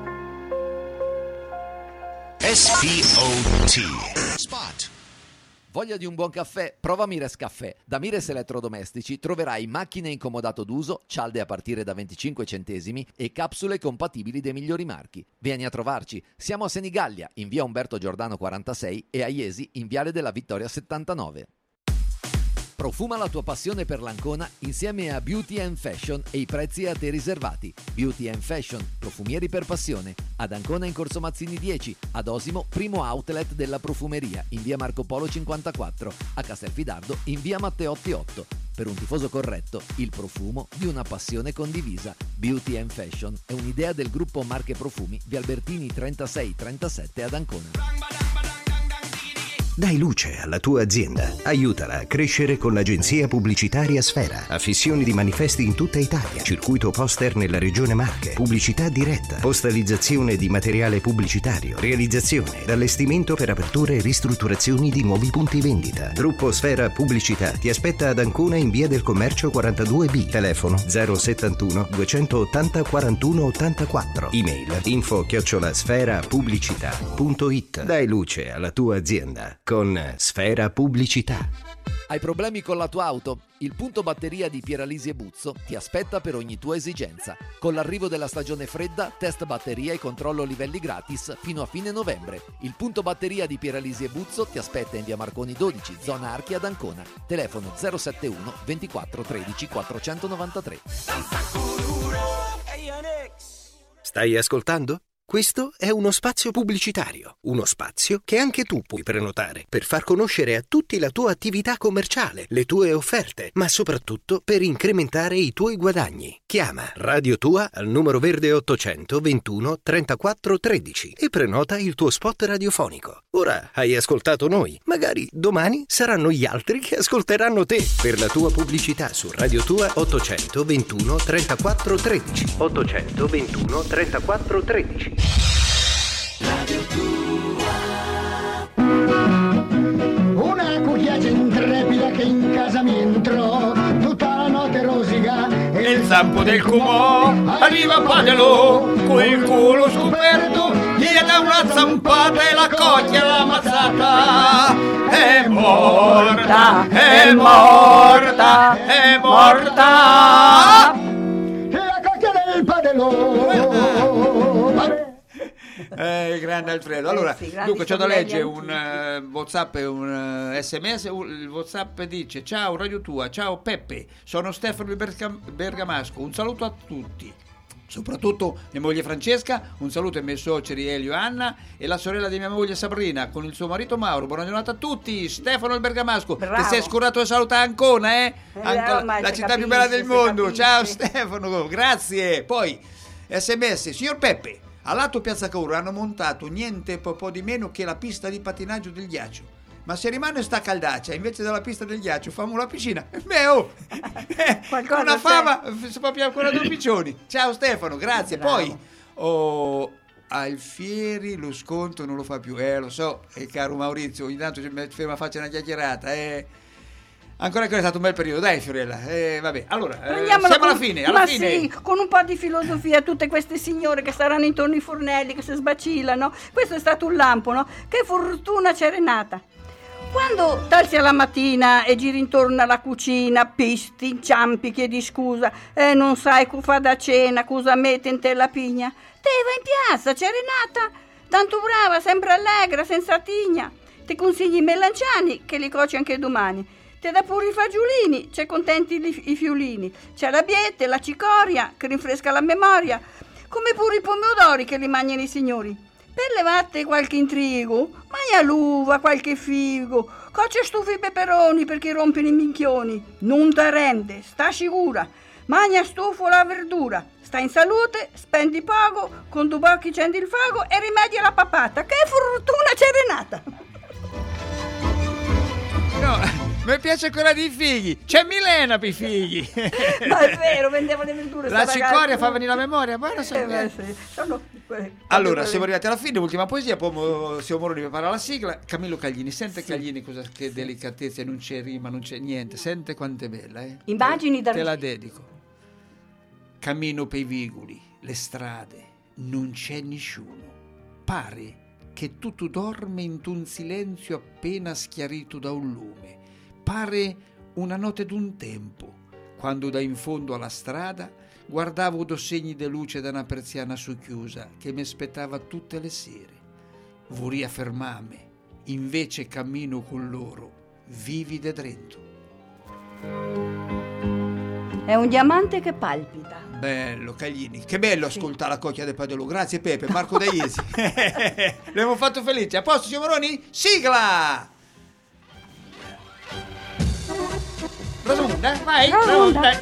S P O T. Spot. Voglia di un buon caffè? Prova Mires Caffè. Da Mires Elettrodomestici troverai macchine in comodato d'uso, cialde a partire da venticinque centesimi e capsule compatibili dei migliori marchi. Vieni a trovarci. Siamo a Senigallia, in via Umberto Giordano quarantasei e a Iesi, in viale della Vittoria settantanove. Profuma la tua passione per l'Ancona insieme a Beauty and Fashion e i prezzi a te riservati. Beauty and Fashion, profumieri per passione. Ad Ancona in Corso Mazzini dieci, ad Osimo, primo outlet della profumeria, in via Marco Polo cinquantaquattro, a Castelfidardo in via Matteotti otto. Per un tifoso corretto, il profumo di una passione condivisa. Beauty and Fashion è un'idea del gruppo Marche Profumi di Albertini trentasei trentasette ad Ancona. Dai luce alla tua azienda. Aiutala a crescere con l'agenzia pubblicitaria Sfera. Affissioni di manifesti in tutta Italia. Circuito poster nella regione Marche. Pubblicità diretta. Postalizzazione di materiale pubblicitario. Realizzazione. Allestimento per aperture e ristrutturazioni di nuovi punti vendita. Gruppo Sfera Pubblicità ti aspetta ad Ancona in via del Commercio quarantadue B. Telefono zero settantuno duecentottanta quarantuno ottantaquattro. Email info chiocciola sfera pubblicità punto it. Dai luce alla tua azienda con Sfera Pubblicità. Hai problemi con la tua auto? Il punto batteria di Pieralisi e Buzzo ti aspetta per ogni tua esigenza. Con l'arrivo della stagione fredda, test batteria e controllo livelli gratis fino a fine novembre. Il punto batteria di Pieralisi e Buzzo ti aspetta in via Marconi dodici, zona Archi ad Ancona. Telefono zero settantuno ventiquattro tredici quattrocentonovantatré. Stai ascoltando? Questo è uno spazio pubblicitario, uno spazio che anche tu puoi prenotare per far conoscere a tutti la tua attività commerciale, le tue offerte, ma soprattutto per incrementare i tuoi guadagni. Chiama Radio Tua al numero verde ottocento ventuno trentaquattro tredici e prenota il tuo spot radiofonico. Ora hai ascoltato noi, magari domani saranno gli altri che ascolteranno te. Per la tua pubblicità su Radio Tua ottocento ventuno trentaquattro tredici. ottocento ventuno trentaquattro tredici. Una cucchiaia intrepida che in casa mi entrò, tutta la notte rosica e il zampo del Cumò arriva Padelo col culo scoperto, gli dà una zampata e la cocchia l'ha ammazzata. È morta, è morta, è morta la cocchia del Padelo. Eh, grande Alfredo. Allora, Eh sì, grandi dunque c'ho da problemi leggere un uh, WhatsApp e un uh, sms. Il WhatsApp dice: ciao Radio Tua, ciao Peppe, sono Stefano di Berga- Bergamasco, un saluto a tutti, soprattutto mia moglie Francesca, un saluto ai miei suoceri Elio e Anna e la sorella di mia moglie Sabrina con il suo marito Mauro. Buona giornata a tutti. Stefano il Bergamasco. Bravo. Ti sei scurato e saluta Ancona, eh? Eh, Ancona, ormai la si città capisce, più bella del si mondo. capisce. Ciao Stefano, grazie. Poi sms: signor Peppe, a lato Piazza Cauro hanno montato niente po', po' di meno che la pista di pattinaggio del ghiaccio. Ma se rimane sta caldaccia, invece della pista del ghiaccio famo la piscina. Beh, oh, Qualcosa una c'è. fama, si proprio ancora due piccioni. Ciao Stefano, grazie. Bravo. Poi oh, Alfieri lo sconto non lo fa più. Eh, lo so, eh, caro Maurizio, ogni tanto ci mi ferma a farci una chiacchierata. Eh. Ancora che è stato un bel periodo, dai Fiorella. Eh, vabbè, allora, eh, Prendiamola siamo alla con- fine, alla ma fine. sì, con un po' di filosofia, tutte queste signore che saranno intorno ai fornelli, che si sbacillano. Questo è stato un lampo, no? Che fortuna c'è Renata. Quando t'alzi alla mattina e giri intorno alla cucina, pisti, inciampi, chiedi scusa e non sai cosa fa da cena, cosa mette in te la pigna, te vai in piazza, c'è Renata, tanto brava, sempre allegra, senza tigna. Ti consigli i melanciani, che li coci anche domani. Te dà pure i fagiolini, c'è contenti li- i fiulini. C'è la biete, la cicoria, che rinfresca la memoria, come pure i pomodori che li mangiano i signori. Per levate qualche intrigo, magna l'uva, qualche figo, coccia stufi i peperoni perché rompono i minchioni. Non te rende, sta sicura, magna stufo la verdura, sta in salute, spendi poco, con due bocchi accendi il fago e rimedia la papata. Che fortuna c'è Renata! No, mi piace quella dei fighi. C'è Milena per i fighi. Ma è vero, vendeva le verdure. La sta cicoria ragazza. fa venire la memoria. Buona Eh, beh, sì. Sono- eh, Allora, siamo arrivati alla fine, ultima poesia, poi mo- siamo Moroni prepara la sigla. Camillo Caglini, sente Caglini cosa, che delicatezza, non c'è rima, non c'è niente, sente quanto è bella, eh. Immagini te, da- te la dedico. Cammino per i vicoli, le strade, non c'è nessuno. Pare che tutto dorme in un silenzio appena schiarito da un lume. Pare una notte d'un tempo, quando da in fondo alla strada guardavo due segni di luce da una persiana socchiusa che mi aspettava tutte le sere. Vorrei fermarmi, invece cammino con loro, vivi de dentro. È un diamante che palpita. Bello, Caglini, che bello ascoltare la cocchia del Padelo. Grazie Pepe, Marco Daiesi. L'abbiamo fatto felice. A posto, signor Moroni? Sigla! Rosamunda, vai. Rosamunda,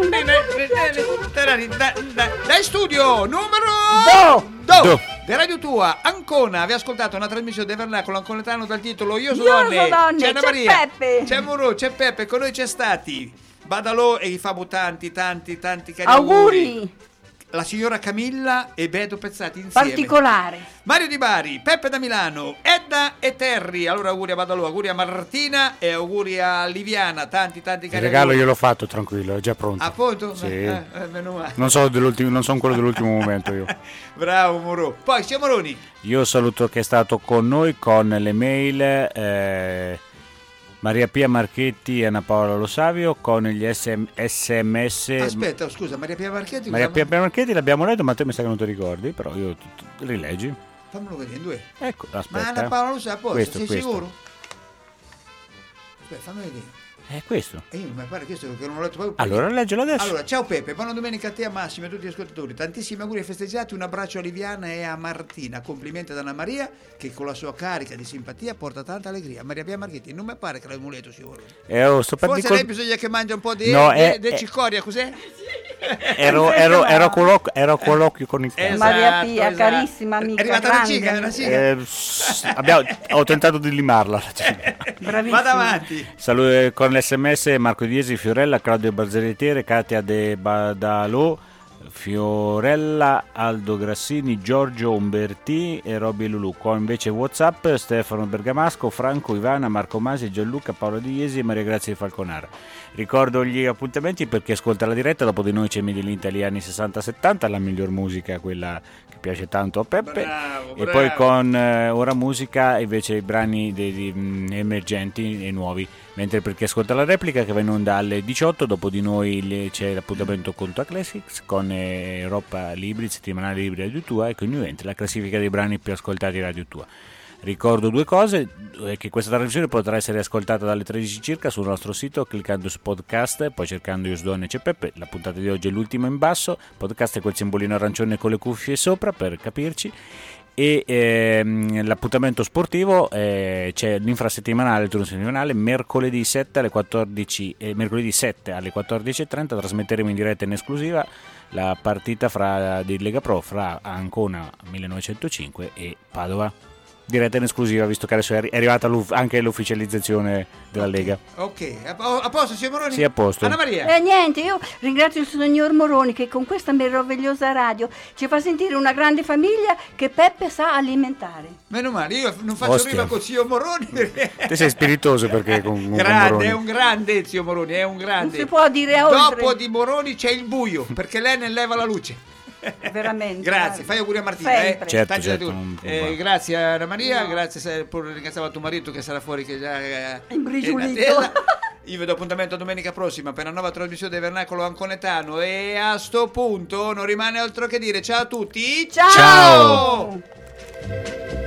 Dai studio, numero Do. due. De Radio Tua, Ancona, vi ascoltato una trasmissione del Vernacolo anconetano dal titolo Io sono Io donne. so donne, C'è Anna c'è Maria, Peppe. c'è Moro, c'è Peppe, con noi c'è stati Badalò e gli famo tanti, tanti, tanti cari Auguri. auguri. La signora Camilla e Beto Pezzati insieme. Particolare. Mario Di Bari, Peppe da Milano, Edda e Terry. Allora auguri a Badalò, auguri a Martina e auguri a Liviana. Tanti, tanti Il cari regalo auguri. io l'ho fatto, tranquillo, è già pronto. Appunto? Sì. Eh, eh, meno male. Non, so dell'ultimo, non sono quello dell'ultimo momento io. Bravo Moro. Poi siamo Moroni. Io saluto chi è stato con noi con le mail eh, Maria Pia Marchetti e Anna Paola Lo Savio, con gli sms. Aspetta, scusa, Maria Pia Marchetti. Maria cosa- Pia Marchetti l'abbiamo letto, ma te mi sa che non ti ricordi, però io tu- tu- rileggi. Fammelo vedere in due. Ecco, Ma aspetta. Anna Paola lo sa, poi Questo, sei questo. sicuro? Aspetta, fammi vedere. È questo. E io mi pare questo che non l'ho letto proprio. Allora leggilo adesso. Allora, ciao Peppe, buona domenica a te, a Massimo e a tutti gli ascoltatori. Tantissimi auguri festeggiati, un abbraccio a Liviana e a Martina. Complimenti ad Anna Maria, che con la sua carica di simpatia porta tanta allegria. Maria Pia Marchetti, non mi pare che l'avevo letto, signore. Eh, oh, sto per Forse di col- lei bisogna che mangia un po' di, No, di, è- di è- cicoria, cos'è? Ero, ero, ero, colloquio, ero colloquio con il Esatto, Maria Pia, esatto. carissima amica. È arrivata la grande. ciga, una ciga. Eh, s- abbiamo- ho tentato di limarla. Bravissima. Vado avanti. Saluto con l'sms Marco Diesi, Fiorella, Claudio Barzelletiere, Katia De Badalò, Fiorella, Aldo Grassini, Giorgio Umberti e Roby Lulu. Qua invece WhatsApp Stefano Bergamasco, Franco, Ivana, Marco Masi, Gianluca, Paolo Di Iesi e Maria Grazia di Falconara. Ricordo gli appuntamenti per chi ascolta la diretta. Dopo di noi c'è Made in Italy anni sessanta settanta, la miglior musica, quella che piace tanto a Peppe. Bravo, E bravo. poi con eh, ora musica invece i brani dei, dei, mh, emergenti e nuovi. Mentre per chi ascolta la replica, che va in onda alle diciotto, dopo di noi le- c'è l'appuntamento Conto a Classics con eh, Europa Libri, settimanale Libri Radio Tua, e con New Entry la classifica dei brani più ascoltati Radio Tua. Ricordo due cose, eh, che questa trasmissione potrà essere ascoltata dalle tredici circa sul nostro sito cliccando su podcast, poi cercando Io Donne C'è Peppe. La puntata di oggi è l'ultima in basso, podcast è quel simbolino arancione con le cuffie sopra per capirci. E ehm, l'appuntamento sportivo eh, c'è l'infrasettimanale, il turno settimanale mercoledì sette alle quattordici eh, mercoledì sette alle quattordici e trenta trasmetteremo in diretta in esclusiva la partita fra, di Lega Pro fra Ancona millenovecentocinque e Padova, diretta in esclusiva, visto che adesso è arri- è arrivata l'uff- anche l'ufficializzazione della Lega. Ok, a, a posto, signor Moroni? Sì, a posto. Anna Maria. E niente, io ringrazio il signor Moroni che con questa meravigliosa radio ci fa sentire una grande famiglia che Peppe sa alimentare. Meno male, io non faccio Ostia. rima con zio Moroni perché... Te sei spiritoso perché con, con Grande, Moroni. è un grande zio Moroni, è un grande. Non si può dire oltre. Dopo di Moroni c'è il buio, perché lei ne leva la luce. Veramente. Grazie, fai auguri a Martina. Sempre. Eh. Certo, Tanti certo, auguri. non può Eh, fare. grazie Anna Maria, grazie se- pur ringraziamo tuo marito che sarà fuori che già eh, Imbrigiulito. è in attesa. Io vi do appuntamento domenica prossima per una nuova trasmissione del Vernacolo Anconetano e a sto punto non rimane altro che dire ciao a tutti. Ciao! Ciao!